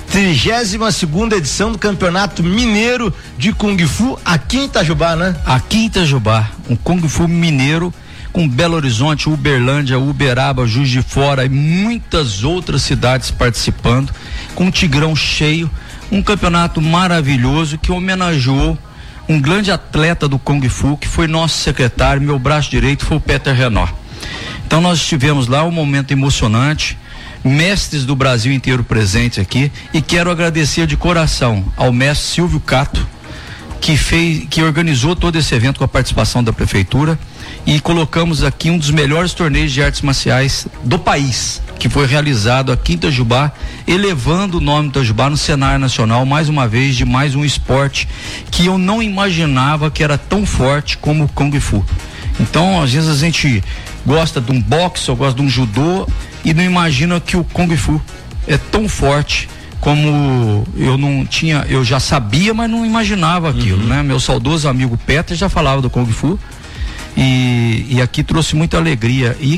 [SPEAKER 19] 32ª edição do Campeonato Mineiro de Kung Fu aqui em Itajubá, né?
[SPEAKER 20] Aqui em Itajubá, um Kung Fu mineiro, com Belo Horizonte, Uberlândia, Uberaba, Juiz de Fora e muitas outras cidades participando, com um Tigrão cheio, um campeonato maravilhoso que homenageou um grande atleta do Kung Fu, que foi nosso secretário, meu braço direito, foi o Peter Renault. Então nós estivemos lá, um momento emocionante, mestres do Brasil inteiro presentes aqui, e quero agradecer de coração ao mestre Silvio Cato, que organizou todo esse evento com a participação da prefeitura, e colocamos aqui um dos melhores torneios de artes marciais do país, que foi realizado aqui em Itajubá, elevando o nome de Itajubá no cenário nacional, mais uma vez, de mais um esporte que eu não imaginava que era tão forte como o Kung Fu. Então, às vezes a gente gosta de um boxe, ou gosta de um judô, e não imagina que o Kung Fu é tão forte como eu já sabia, mas não imaginava aquilo, né? Meu saudoso amigo Peter já falava do Kung Fu, e aqui trouxe muita alegria, e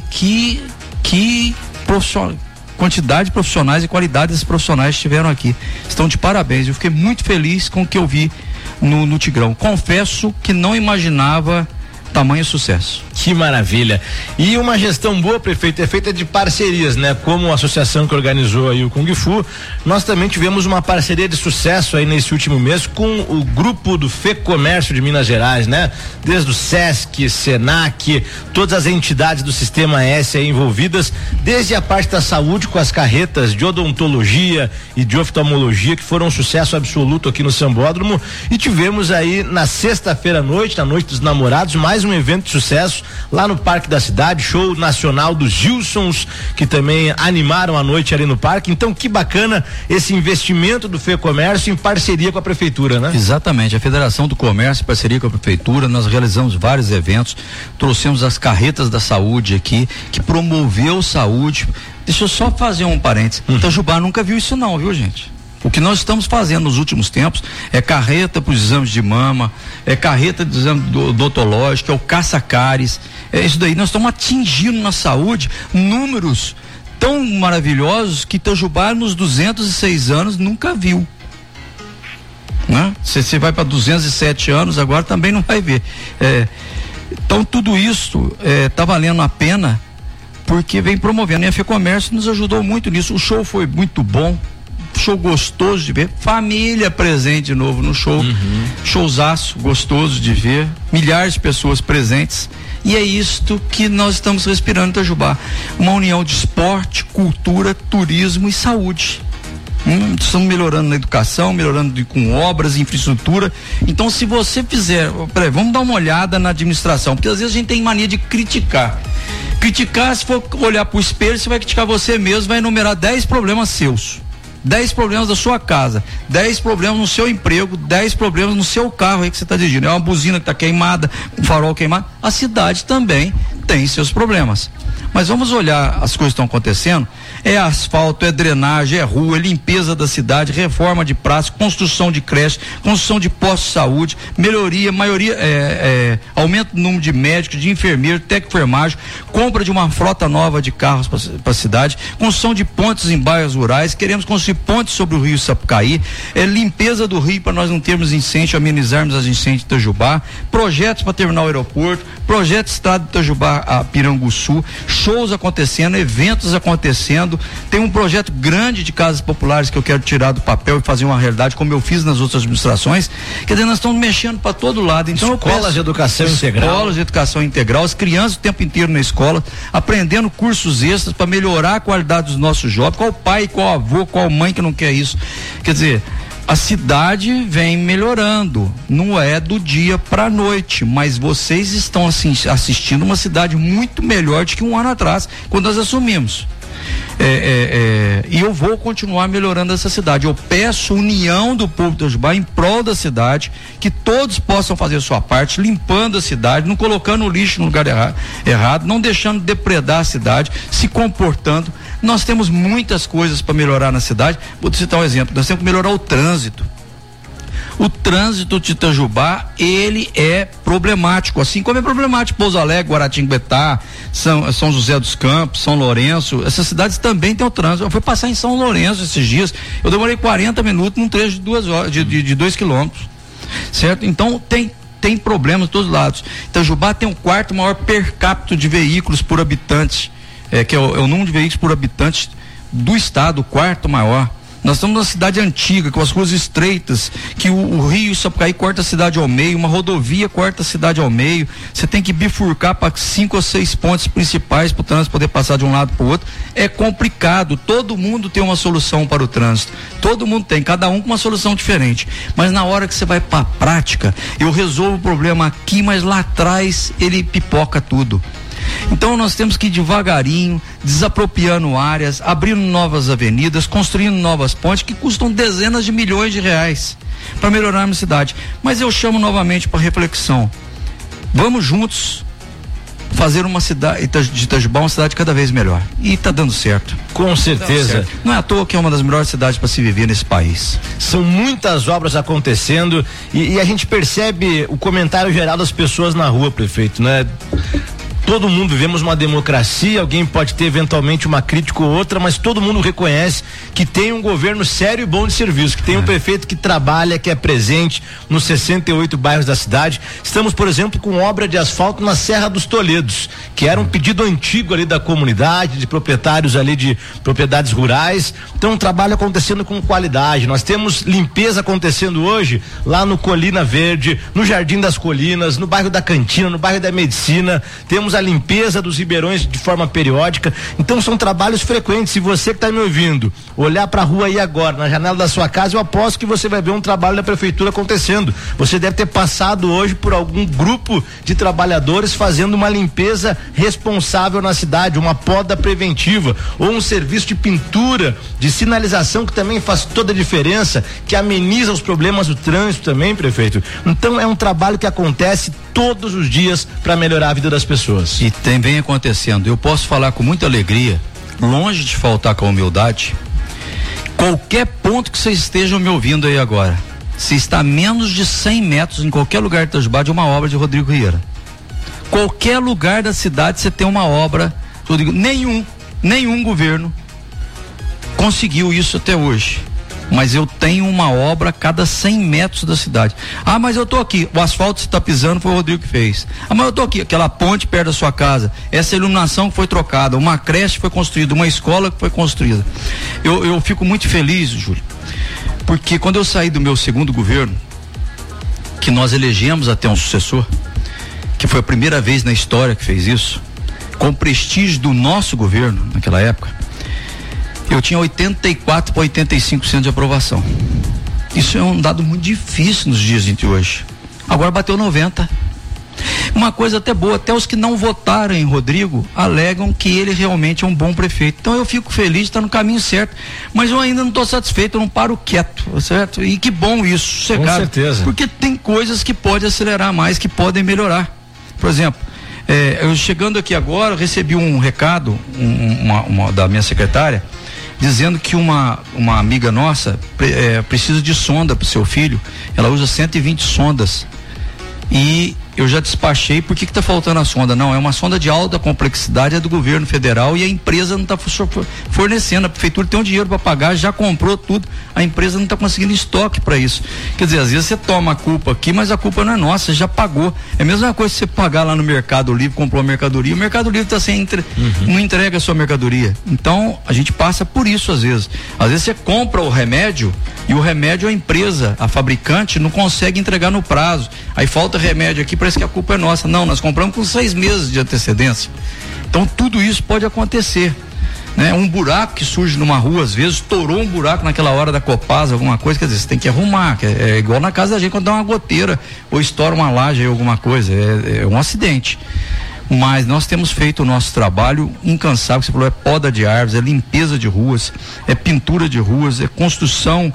[SPEAKER 20] que quantidade de profissionais e qualidade desses profissionais estiveram aqui, estão de parabéns. Eu fiquei muito feliz com o que eu vi no Tigrão. Confesso que não imaginava tamanho sucesso.
[SPEAKER 19] Que maravilha. E uma gestão boa, prefeito, é feita de parcerias, né? Como a associação que organizou aí o Kung Fu, nós também tivemos uma parceria de sucesso aí nesse último mês com o grupo do FEComércio de Minas Gerais, né? Desde o SESC, SENAC, todas as entidades do Sistema S aí envolvidas, desde a parte da saúde com as carretas de odontologia e de oftalmologia, que foram um sucesso absoluto aqui no Sambódromo, e tivemos aí na sexta-feira à noite, na Noite dos Namorados, mais um evento de sucesso lá no Parque da Cidade, show nacional dos Gilsons, que também animaram a noite ali no parque. Então, que bacana esse investimento do FEComércio em parceria com a prefeitura, né?
[SPEAKER 20] Exatamente, a Federação do Comércio em parceria com a prefeitura, nós realizamos vários eventos, trouxemos as carretas da saúde aqui, que promoveu saúde. Deixa eu só fazer um parênteses, Itajubá nunca viu isso não, viu, gente? O que nós estamos fazendo nos últimos tempos é carreta para os exames de mama, é carreta de exame odontológico, é o caça-cáries, é isso daí. Nós estamos atingindo na saúde números tão maravilhosos que Itajubá nos 206 anos nunca viu, né? Você vai para 207 anos agora também não vai ver. Então tudo isso tá valendo a pena porque vem promovendo. E a FEComércio nos ajudou muito nisso. O show foi muito bom, show gostoso de ver, família presente de novo no show, showzaço gostoso de ver, milhares de pessoas presentes, e é isto que nós estamos respirando em Itajubá, uma união de esporte, cultura, turismo e saúde. Estamos melhorando na educação, melhorando com obras, infraestrutura. Então, se você fizer, vamos dar uma olhada na administração, porque às vezes a gente tem mania de criticar, se for olhar pro espelho, você vai criticar você mesmo, vai enumerar 10 problemas seus, 10 problemas da sua casa, 10 problemas no seu emprego, 10 problemas no seu carro aí que você está dirigindo. É uma buzina que está queimada, um farol queimado. A cidade também tem seus problemas. Mas vamos olhar as coisas que estão acontecendo. É asfalto, é drenagem, é rua, é limpeza da cidade, reforma de praça, construção de creche, construção de postos de saúde, aumento do número de médicos, de enfermeiros, técnico de enfermagem, compra de uma frota nova de carros para a cidade, construção de pontes em bairros rurais, queremos construir pontes sobre o rio Sapucaí, limpeza do rio para nós não termos incêndio, amenizarmos as incêndios de Itajubá, projetos para terminar o aeroporto, projeto de estrada de Itajubá a Piranguçu, shows acontecendo, eventos acontecendo, tem um projeto grande de casas populares que eu quero tirar do papel e fazer uma realidade, como eu fiz nas outras administrações. Quer dizer, nós estamos mexendo para todo lado. Então,
[SPEAKER 19] escolas de educação integral.
[SPEAKER 20] Escolas de educação integral, as crianças o tempo inteiro na escola, aprendendo cursos extras para melhorar a qualidade dos nossos jovens. Qual pai, qual avô, qual mãe que não quer isso? Quer dizer, a cidade vem melhorando, não é do dia para a noite, mas vocês estão assistindo uma cidade muito melhor do que um ano atrás, quando nós assumimos. E eu vou continuar melhorando essa cidade. Eu peço união do povo de Itajubá em prol da cidade, que todos possam fazer a sua parte, limpando a cidade, não colocando o lixo no lugar errado, não deixando depredar a cidade, se comportando. Nós temos muitas coisas para melhorar na cidade. Vou citar um exemplo: nós temos que melhorar o trânsito. O trânsito de Itajubá, ele é problemático, assim como é problemático Pouso Alegre, Guaratinguetá, São José dos Campos, São Lourenço. Essas cidades também têm o trânsito. Eu fui passar em São Lourenço esses dias, eu demorei 40 minutos num trecho de 2 horas, de 2 quilômetros, certo? Então tem problemas de todos os lados. Itajubá tem o 4º maior per capita de veículos por habitante, que é o número de veículos por habitante do estado, o 4º maior. Nós estamos numa cidade antiga, com as ruas estreitas, que o rio Sapucaí corta a cidade ao meio, uma rodovia corta a cidade ao meio, você tem que bifurcar para 5 ou 6 pontes principais para o trânsito poder passar de um lado para o outro. É complicado, todo mundo tem uma solução para o trânsito, todo mundo tem, cada um com uma solução diferente, mas na hora que você vai para a prática, eu resolvo o problema aqui, mas lá atrás ele pipoca tudo. Então nós temos que ir devagarinho, desapropriando áreas, abrindo novas avenidas, construindo novas pontes que custam dezenas de milhões de reais para melhorar a cidade. Mas eu chamo novamente para reflexão. Vamos juntos fazer uma cidade de Itajubá uma cidade cada vez melhor. E está dando certo.
[SPEAKER 19] Com certeza.
[SPEAKER 20] Certo. Não é à toa que é uma das melhores cidades para se viver nesse país.
[SPEAKER 19] São muitas obras acontecendo e a gente percebe o comentário geral das pessoas na rua, prefeito, né? Todo mundo vivemos uma democracia, alguém pode ter eventualmente uma crítica ou outra, mas todo mundo reconhece que tem um governo sério e bom de serviço, que tem um prefeito que trabalha, que é presente nos 68 bairros da cidade. Estamos, por exemplo, com obra de asfalto na Serra dos Toledos, que era um pedido antigo ali da comunidade, de proprietários ali de propriedades rurais. Então, um trabalho acontecendo com qualidade. Nós temos limpeza acontecendo hoje lá no Colina Verde, no Jardim das Colinas, no bairro da Cantina, no bairro da Medicina. Temos a limpeza dos ribeirões de forma periódica. Então são trabalhos frequentes. Se você que está me ouvindo olhar para a rua aí agora, na janela da sua casa, eu aposto que você vai ver um trabalho da prefeitura acontecendo. Você deve ter passado hoje por algum grupo de trabalhadores fazendo uma limpeza responsável na cidade, uma poda preventiva ou um serviço de pintura, de sinalização, que também faz toda a diferença, que ameniza os problemas do trânsito também, prefeito. Então é um trabalho que acontece todos os dias para melhorar a vida das pessoas.
[SPEAKER 20] E vem acontecendo. Eu posso falar com muita alegria, longe de faltar com a humildade, qualquer ponto que vocês estejam me ouvindo aí agora, se está a menos de 100 metros em qualquer lugar de Itajubá de uma obra de Rodrigo Rieira. Qualquer lugar da cidade você tem uma obra, nenhum governo conseguiu isso até hoje. mas eu tenho uma obra a cada 100 metros da cidade. Ah, mas eu tô aqui, o asfalto que você tá pisando foi o Rodrigo que fez. Ah, mas eu tô aqui, aquela ponte perto da sua casa, essa iluminação que foi trocada, uma creche foi construída, uma escola que foi construída. Eu fico muito feliz, Júlio, porque quando eu saí do meu segundo governo, que nós elegemos até um sucessor, que foi a primeira vez na história que fez isso, com o prestígio do nosso governo naquela época, eu tinha 84 para 85% de aprovação. Isso é um dado muito difícil nos dias de hoje. Agora bateu 90%. Uma coisa até boa, até os que não votaram em Rodrigo alegam que ele realmente é um bom prefeito. Então eu fico feliz de estar no caminho certo, mas eu ainda não estou satisfeito, eu não paro quieto, certo? E que bom isso, sossegado. Com certeza. Porque tem coisas que podem acelerar mais, que podem melhorar. Por exemplo, eu chegando aqui agora, recebi um recado da minha secretária, dizendo que uma amiga nossa precisa de sonda para o seu filho. Ela usa 120 sondas. E eu já despachei. Por que está faltando a sonda? Não, é uma sonda de alta complexidade, é do governo federal e a empresa não está fornecendo. A prefeitura tem um dinheiro para pagar, já comprou tudo, a empresa não está conseguindo estoque para isso. Quer dizer, às vezes você toma a culpa aqui, mas a culpa não é nossa, já pagou. É a mesma coisa que você pagar lá no Mercado Livre, comprou a mercadoria, o Mercado Livre está sem não entrega a sua mercadoria. Então a gente passa por isso às vezes. Às vezes você compra o remédio e o remédio a empresa, a fabricante não consegue entregar no prazo. Aí falta remédio aqui, parece que a culpa é nossa. Não, nós compramos com 6 meses de antecedência. Então tudo isso pode acontecer, né? Um buraco que surge numa rua, às vezes estourou um buraco naquela hora da Copasa, alguma coisa, quer dizer, você tem que arrumar, é igual na casa da gente quando dá uma goteira ou estoura uma laje aí, alguma coisa, é um acidente. Mas nós temos feito o nosso trabalho incansável, você falou, é poda de árvores, é limpeza de ruas, é pintura de ruas, é construção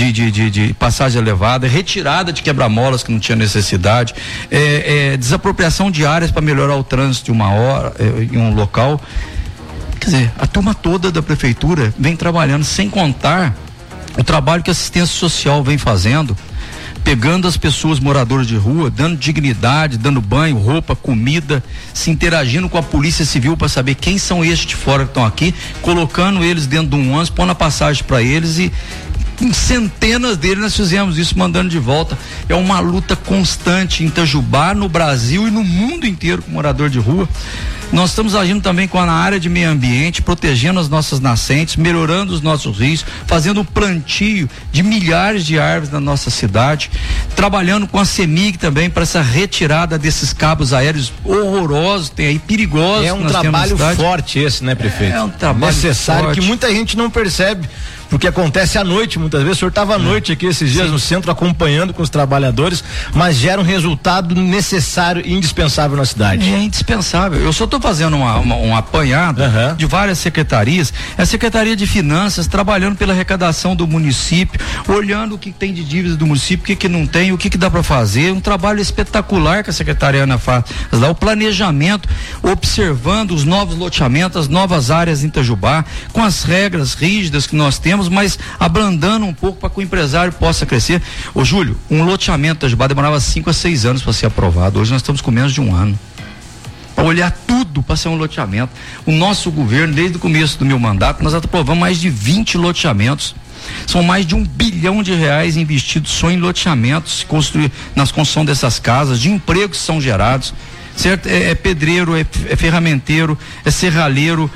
[SPEAKER 20] de passagem elevada, é retirada de quebra-molas que não tinha necessidade, é desapropriação de áreas para melhorar o trânsito de uma hora em um local. Quer dizer, a turma toda da prefeitura vem trabalhando, sem contar o trabalho que a assistência social vem fazendo, pegando as pessoas moradoras de rua, dando dignidade, dando banho, roupa, comida, se interagindo com a polícia civil para saber quem são estes de fora que estão aqui, colocando eles dentro de um ônibus, pondo a passagem para eles e em centenas deles nós fizemos isso, mandando de volta. É uma luta constante em Itajubá, no Brasil e no mundo inteiro com morador de rua. Nós estamos agindo também na área de meio ambiente, protegendo as nossas nascentes, melhorando os nossos rios, fazendo o plantio de milhares de árvores na nossa cidade, trabalhando com a CEMIG também para essa retirada desses cabos aéreos horrorosos, tem aí perigosos.
[SPEAKER 19] É um trabalho forte esse, né, prefeito?
[SPEAKER 20] É um trabalho
[SPEAKER 19] necessário
[SPEAKER 20] forte,
[SPEAKER 19] que muita gente não percebe, porque acontece à noite, muitas vezes. O senhor estava à noite aqui esses dias no centro acompanhando com os trabalhadores, mas gera um resultado necessário e indispensável na cidade. É
[SPEAKER 20] indispensável. Eu só estou fazendo um apanhado de várias secretarias. A Secretaria de Finanças trabalhando pela arrecadação do município, olhando o que tem de dívida do município, o que não tem, o que dá para fazer. Um trabalho espetacular que a secretariana faz lá, o planejamento, observando os novos loteamentos, as novas áreas em Itajubá, com as regras rígidas que nós temos, mas abrandando um pouco para que o empresário possa crescer. Ô Júlio, um loteamento de Itajubá demorava 5 a 6 anos para ser aprovado. Hoje nós estamos com menos de 1 ano. Para olhar tudo para ser um loteamento. O nosso governo, desde o começo do meu mandato, nós aprovamos mais de 20 loteamentos. São mais de R$1 bilhão investidos só em loteamentos, nas construção dessas casas, de empregos que são gerados. Certo? É pedreiro, é ferramenteiro, é serralheiro,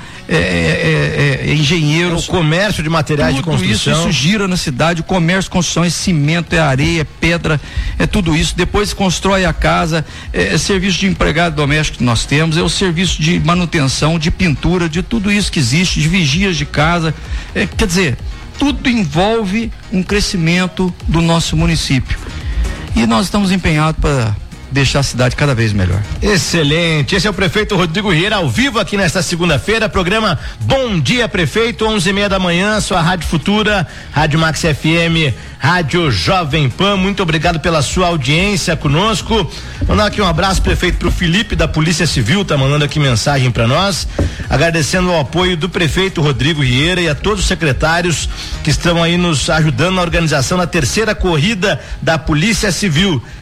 [SPEAKER 20] é engenheiro.
[SPEAKER 19] É o comércio de materiais de construção.
[SPEAKER 20] Isso gira na cidade, o comércio, construção, é cimento, é areia, é pedra, é tudo isso. Depois constrói a casa, é serviço de empregado doméstico que nós temos, é o serviço de manutenção, de pintura, de tudo isso que existe, de vigias de casa. Quer dizer, tudo envolve um crescimento do nosso município. E nós estamos empenhados para deixar a cidade cada vez melhor.
[SPEAKER 19] Excelente. Esse é o prefeito Rodrigo Vieira, ao vivo aqui nesta segunda-feira, programa Bom Dia Prefeito, 11:30 da manhã, sua Rádio Futura, Rádio Max FM, Rádio Jovem Pan. Muito obrigado pela sua audiência conosco. Mandar aqui um abraço, prefeito, pro Felipe da Polícia Civil, tá mandando aqui mensagem para nós, agradecendo o apoio do prefeito Rodrigo Vieira e a todos os secretários que estão aí nos ajudando na organização da terceira corrida da Polícia Civil.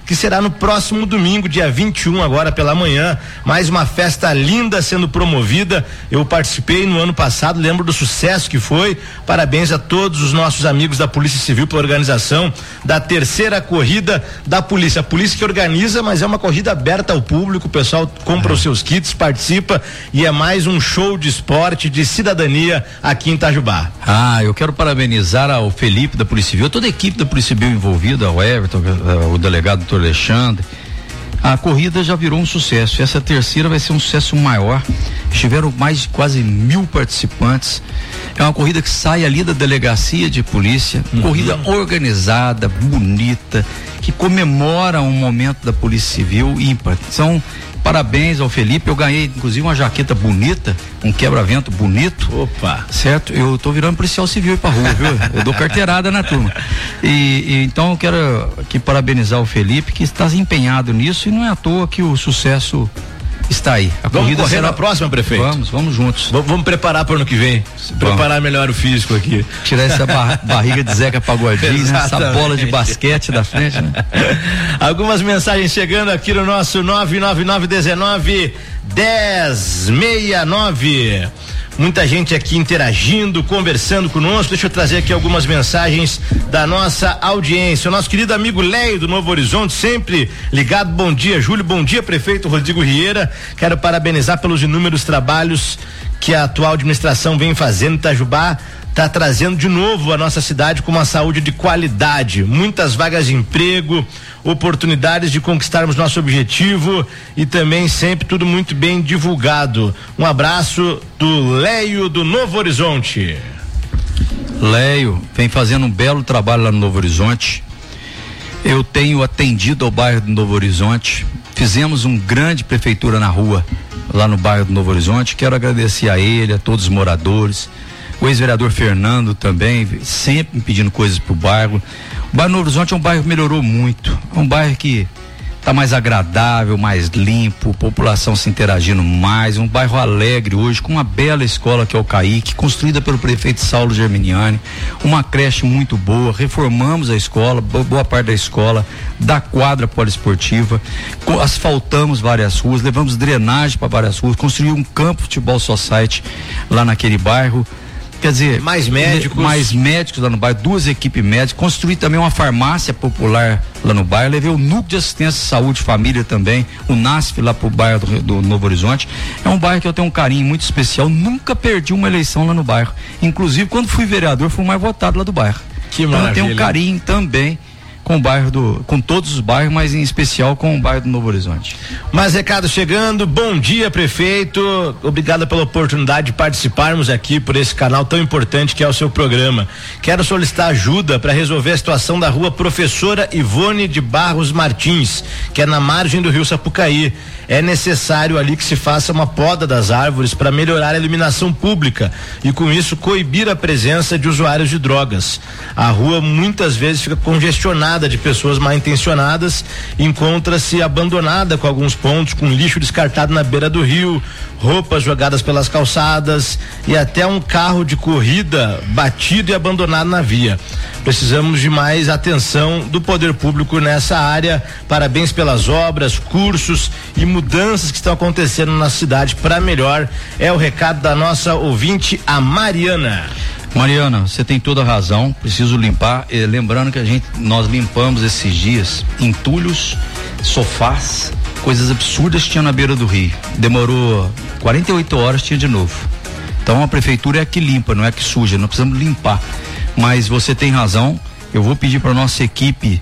[SPEAKER 19] que será no próximo domingo, dia 21, agora pela manhã. Mais uma festa linda sendo promovida. Eu participei no ano passado, lembro do sucesso que foi. Parabéns a todos os nossos amigos da Polícia Civil pela organização da terceira corrida da polícia. A polícia que organiza, mas é uma corrida aberta ao público, o pessoal compra os seus kits, participa e é mais um show de esporte, de cidadania aqui em Itajubá.
[SPEAKER 20] Eu quero parabenizar ao Felipe da Polícia Civil, toda a equipe da Polícia Civil envolvida, ao Everton, o delegado doutor Alexandre. A corrida já virou um sucesso, essa terceira vai ser um sucesso maior. Tiveram mais de quase 1.000 participantes. É uma corrida que sai ali da delegacia de polícia, corrida organizada, bonita, que comemora um momento da Polícia Civil ímpar. Então, parabéns ao Felipe, eu ganhei inclusive uma jaqueta bonita, um quebra-vento bonito.
[SPEAKER 19] Opa!
[SPEAKER 20] Certo? Eu tô virando policial civil aí pra rua, viu? Eu dou carteirada na turma. Então eu quero aqui parabenizar o Felipe, que está empenhado nisso, e não é à toa que o sucesso está aí.
[SPEAKER 19] Vamos correr na próxima, prefeito?
[SPEAKER 20] Vamos juntos.
[SPEAKER 19] Vamos preparar para o ano que vem. Preparar melhor o físico aqui.
[SPEAKER 20] Tirar essa barriga de Zeca Pagodinho, né? Essa bola de basquete da frente, né?
[SPEAKER 19] Algumas mensagens chegando aqui no nosso 999191069. Muita gente aqui interagindo, conversando conosco. Deixa eu trazer aqui algumas mensagens da nossa audiência. O nosso querido amigo Leio do Novo Horizonte, sempre ligado. Bom dia, Júlio. Bom dia, prefeito Rodrigo Rieira. Quero parabenizar pelos inúmeros trabalhos que a atual administração vem fazendo. Itajubá está trazendo de novo a nossa cidade com uma saúde de qualidade, muitas vagas de emprego, oportunidades de conquistarmos nosso objetivo e também sempre tudo muito bem divulgado. Um abraço do Leio do Novo Horizonte.
[SPEAKER 20] Leio vem fazendo um belo trabalho lá no Novo Horizonte. Eu tenho atendido ao bairro do Novo Horizonte. Fizemos um grande prefeitura na rua lá no bairro do Novo Horizonte. Quero agradecer a ele, a todos os moradores. O ex-vereador Fernando também, sempre pedindo coisas pro bairro. O bairro Novo Horizonte é um bairro que melhorou muito. É um bairro que tá mais agradável, mais limpo, população se interagindo mais. Um bairro alegre hoje, com uma bela escola que é o Caíque, construída pelo prefeito Saulo Germiniani. Uma creche muito boa. Reformamos a escola, boa parte da escola, da quadra poliesportiva. Asfaltamos várias ruas, levamos drenagem para várias ruas, construímos um campo de futebol society lá naquele bairro. Quer dizer, mais médicos lá no bairro, 2 equipes médicas, construí também uma farmácia popular lá no bairro, levei o núcleo de assistência de saúde família também, o NASF lá pro bairro do Novo Horizonte. É um bairro que eu tenho um carinho muito especial, nunca perdi uma eleição lá no bairro, inclusive quando fui vereador fui o mais votado lá do bairro. Que maravilha. Então eu tenho um carinho também com o bairro com todos os bairros, mas em especial com o bairro do Novo Horizonte.
[SPEAKER 19] Mais recado chegando. Bom dia, prefeito. Obrigado pela oportunidade de participarmos aqui por esse canal tão importante que é o seu programa. Quero solicitar ajuda para resolver a situação da rua Professora Ivone de Barros Martins, que é na margem do rio Sapucaí. É necessário ali que se faça uma poda das árvores para melhorar a iluminação pública e com isso coibir a presença de usuários de drogas. A rua muitas vezes fica congestionada de pessoas mal intencionadas, encontra-se abandonada com alguns pontos, com lixo descartado na beira do rio, roupas jogadas pelas calçadas e até um carro de corrida batido e abandonado na via. Precisamos de mais atenção do poder público nessa área. Parabéns pelas obras, cursos e mudanças que estão acontecendo na cidade para melhor. É o recado da nossa ouvinte, a Mariana.
[SPEAKER 20] Mariana, você tem toda a razão, preciso limpar, lembrando que nós limpamos esses dias entulhos, sofás, coisas absurdas que tinha na beira do rio. Demorou 48 horas, tinha de novo. Então a prefeitura é a que limpa, não é a que suja, nós precisamos limpar. Mas você tem razão, eu vou pedir para nossa equipe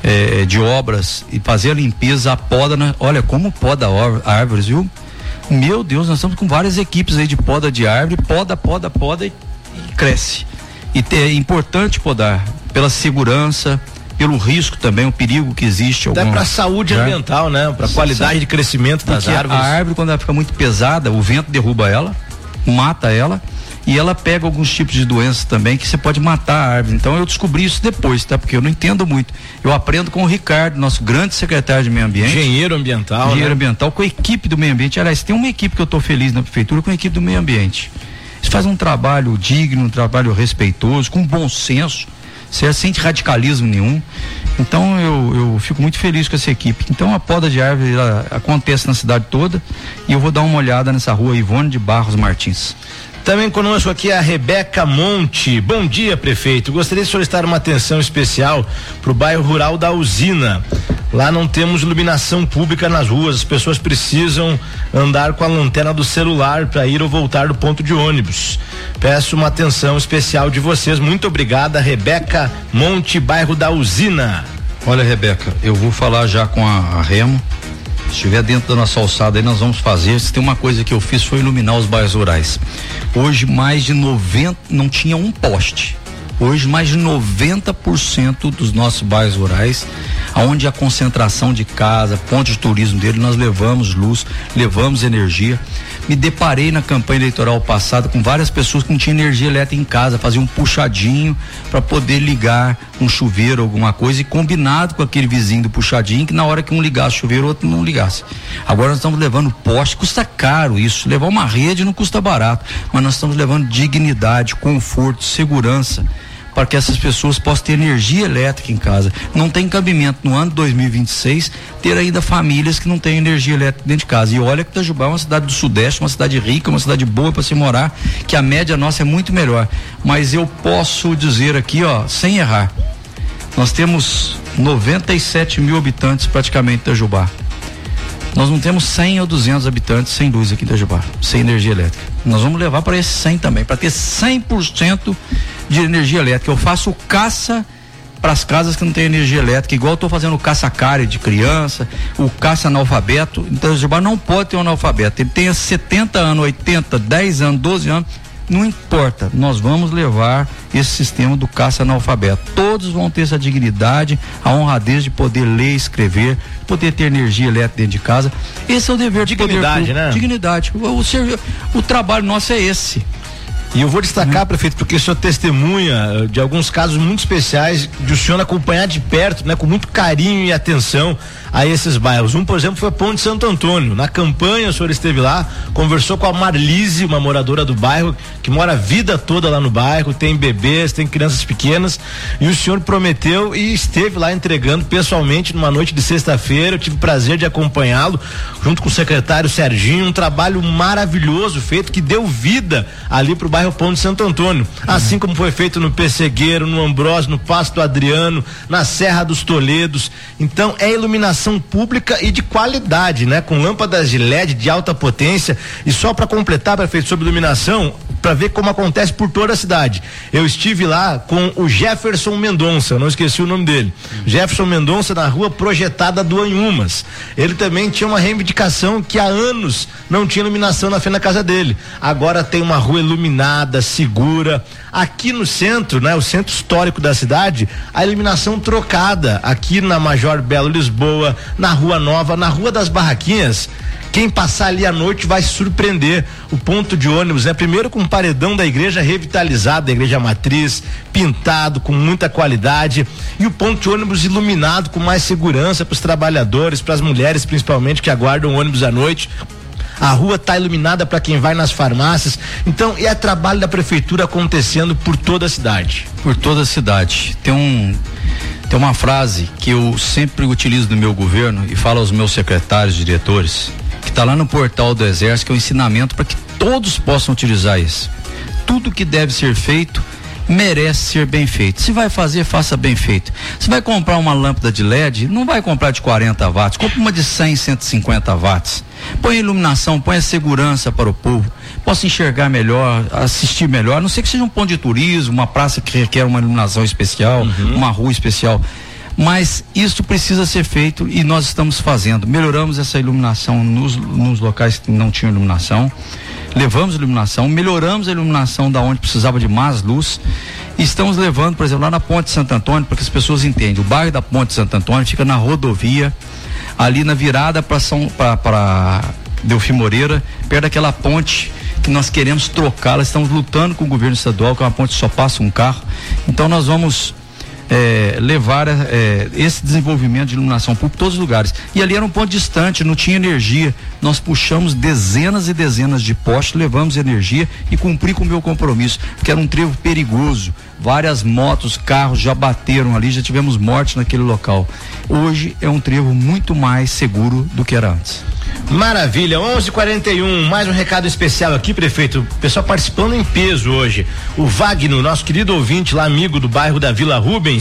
[SPEAKER 20] de obras e fazer a limpeza, a poda, olha como poda árvores, viu? Meu Deus, nós estamos com várias equipes aí de poda de árvore, poda e cresce. E é importante podar pela segurança, pelo risco também, o perigo que existe.
[SPEAKER 19] Até para a saúde ambiental, né? Para a qualidade de crescimento das árvores.
[SPEAKER 20] A árvore, quando ela fica muito pesada, o vento derruba ela, mata ela. E ela pega alguns tipos de doenças também que você pode matar a árvore. Então eu descobri isso depois, tá? Porque eu não entendo muito. Eu aprendo com o Ricardo, nosso grande secretário de meio ambiente.
[SPEAKER 19] Engenheiro ambiental,
[SPEAKER 20] ambiental, com a equipe do meio ambiente. Aliás, tem uma equipe que eu estou feliz na prefeitura com a equipe do meio ambiente. Eles fazem um trabalho digno, um trabalho respeitoso, com bom senso, certo? Sem radicalismo nenhum. Então eu fico muito feliz com essa equipe. Então a poda de árvore acontece na cidade toda e eu vou dar uma olhada nessa rua Ivone de Barros Martins.
[SPEAKER 19] Também conosco aqui a Rebeca Monte. Bom dia, prefeito. Gostaria de solicitar uma atenção especial para o bairro rural da Usina. Lá não temos iluminação pública nas ruas, as pessoas precisam andar com a lanterna do celular para ir ou voltar do ponto de ônibus. Peço uma atenção especial de vocês. Muito obrigada, Rebeca Monte, bairro da Usina.
[SPEAKER 20] Olha, Rebeca, eu vou falar já com a Remo. Se estiver dentro da nossa alçada aí, nós vamos fazer. Se tem uma coisa que eu fiz foi iluminar os bairros rurais. Hoje mais de 90, não tinha um poste. Hoje mais de 90% dos nossos bairros rurais, aonde a concentração de casa, ponto de turismo dele, nós levamos luz, levamos energia. Me deparei na campanha eleitoral passada com várias pessoas que não tinham energia elétrica em casa, faziam um puxadinho para poder ligar um chuveiro, alguma coisa, e combinado com aquele vizinho do puxadinho, que na hora que um ligasse o chuveiro, o outro não ligasse. Agora nós estamos levando poste, custa caro isso, levar uma rede não custa barato, mas nós estamos levando dignidade, conforto, segurança, para que essas pessoas possam ter energia elétrica em casa. Não tem cabimento no ano de 2026 ter ainda famílias que não têm energia elétrica dentro de casa. E olha que Itajubá é uma cidade do Sudeste, uma cidade rica, uma cidade boa para se morar, que a média nossa é muito melhor. Mas eu posso dizer aqui, sem errar, nós temos 97 mil habitantes praticamente em Itajubá. Nós não temos 100 ou 200 habitantes sem luz aqui em Itajubá, sem energia elétrica. Nós vamos levar para esses 100 também, para ter 100% de energia elétrica. Eu faço caça para as casas que não tem energia elétrica, igual eu estou fazendo o caça-care de criança, o caça-analfabeto. Então, Itajubá não pode ter um analfabeto. Ele tenha 70 anos, 80, 10 anos, 12 anos, não importa. Nós vamos levar esse sistema do caça-analfabeto. Todos vão ter essa dignidade, a honradez de poder ler, escrever, poder ter energia elétrica dentro de casa. Esse é o dever do poder público. Dignidade, né? Dignidade. O trabalho nosso é esse.
[SPEAKER 19] E eu vou destacar, prefeito, porque o senhor testemunha de alguns casos muito especiais de o senhor acompanhar de perto, né, com muito carinho e atenção a esses bairros. Um, por exemplo, foi a Ponte Santo Antônio. Na campanha, o senhor esteve lá, conversou com a Marlise, uma moradora do bairro, que mora a vida toda lá no bairro, tem bebês, tem crianças pequenas, e o senhor prometeu e esteve lá entregando pessoalmente numa noite de sexta-feira. Eu tive o prazer de acompanhá-lo, junto com o secretário Serginho, um trabalho maravilhoso feito que deu vida ali pro bairro Ponte Santo Antônio, assim como foi feito no Pessegueiro, no Ambrósio, no Pasto Adriano, na Serra dos Toledos. Então é iluminação pública e de qualidade, né? Com lâmpadas de LED de alta potência. E só para completar, prefeito, sobre iluminação, para ver como acontece por toda a cidade. Eu estive lá com o Jefferson Mendonça, não esqueci o nome dele. Jefferson Mendonça, na rua projetada do Anhumas. Ele também tinha uma reivindicação que há anos não tinha iluminação na frente da casa dele. Agora tem uma rua iluminada, segura. Aqui no centro, né, o centro histórico da cidade, a iluminação trocada. Aqui na Major Belo Lisboa, na Rua Nova, na Rua das Barraquinhas. Quem passar ali à noite vai se surpreender. O ponto de ônibus, né? Primeiro com o paredão da igreja revitalizado, da igreja matriz, pintado com muita qualidade, e o ponto de ônibus iluminado com mais segurança para os trabalhadores, para as mulheres principalmente que aguardam o ônibus à noite. A rua está iluminada para quem vai nas farmácias. Então, é trabalho da prefeitura acontecendo por toda a cidade.
[SPEAKER 20] Por toda a cidade. Tem uma frase que eu sempre utilizo no meu governo e falo aos meus secretários, diretores, que está lá no portal do Exército, que é um ensinamento para que todos possam utilizar isso. Tudo que deve ser feito merece ser bem feito. Se vai fazer, faça bem feito. Se vai comprar uma lâmpada de LED, não vai comprar de 40 watts, compre uma de 100, 150 watts. Põe iluminação, põe a segurança para o povo, possa enxergar melhor, assistir melhor, a não ser que seja um ponto de turismo, uma praça que requer uma iluminação especial, uma rua especial. Mas isso precisa ser feito e nós estamos fazendo. Melhoramos essa iluminação nos locais que não tinham iluminação. Levamos iluminação, melhoramos a iluminação da onde precisava de mais luz. E estamos levando, por exemplo, lá na Ponte Santo Antônio, para que as pessoas entendam. O bairro da Ponte Santo Antônio fica na rodovia, ali na virada para Delfim Moreira, perto daquela ponte que nós queremos trocá-la. Estamos lutando com o governo estadual, que é uma ponte que só passa um carro. Então nós vamos levar esse desenvolvimento de iluminação por todos os lugares. E ali era um ponto distante, não tinha energia. Nós puxamos dezenas e dezenas de postes, levamos energia e cumpri com o meu compromisso, porque era um trevo perigoso. Várias motos, carros já bateram ali, já tivemos morte naquele local. Hoje é um trevo muito mais seguro do que era antes.
[SPEAKER 19] Maravilha, 11:41. Mais um recado especial aqui, prefeito. O pessoal participando em peso hoje. O Wagner, nosso querido ouvinte lá, amigo do bairro da Vila Rubens,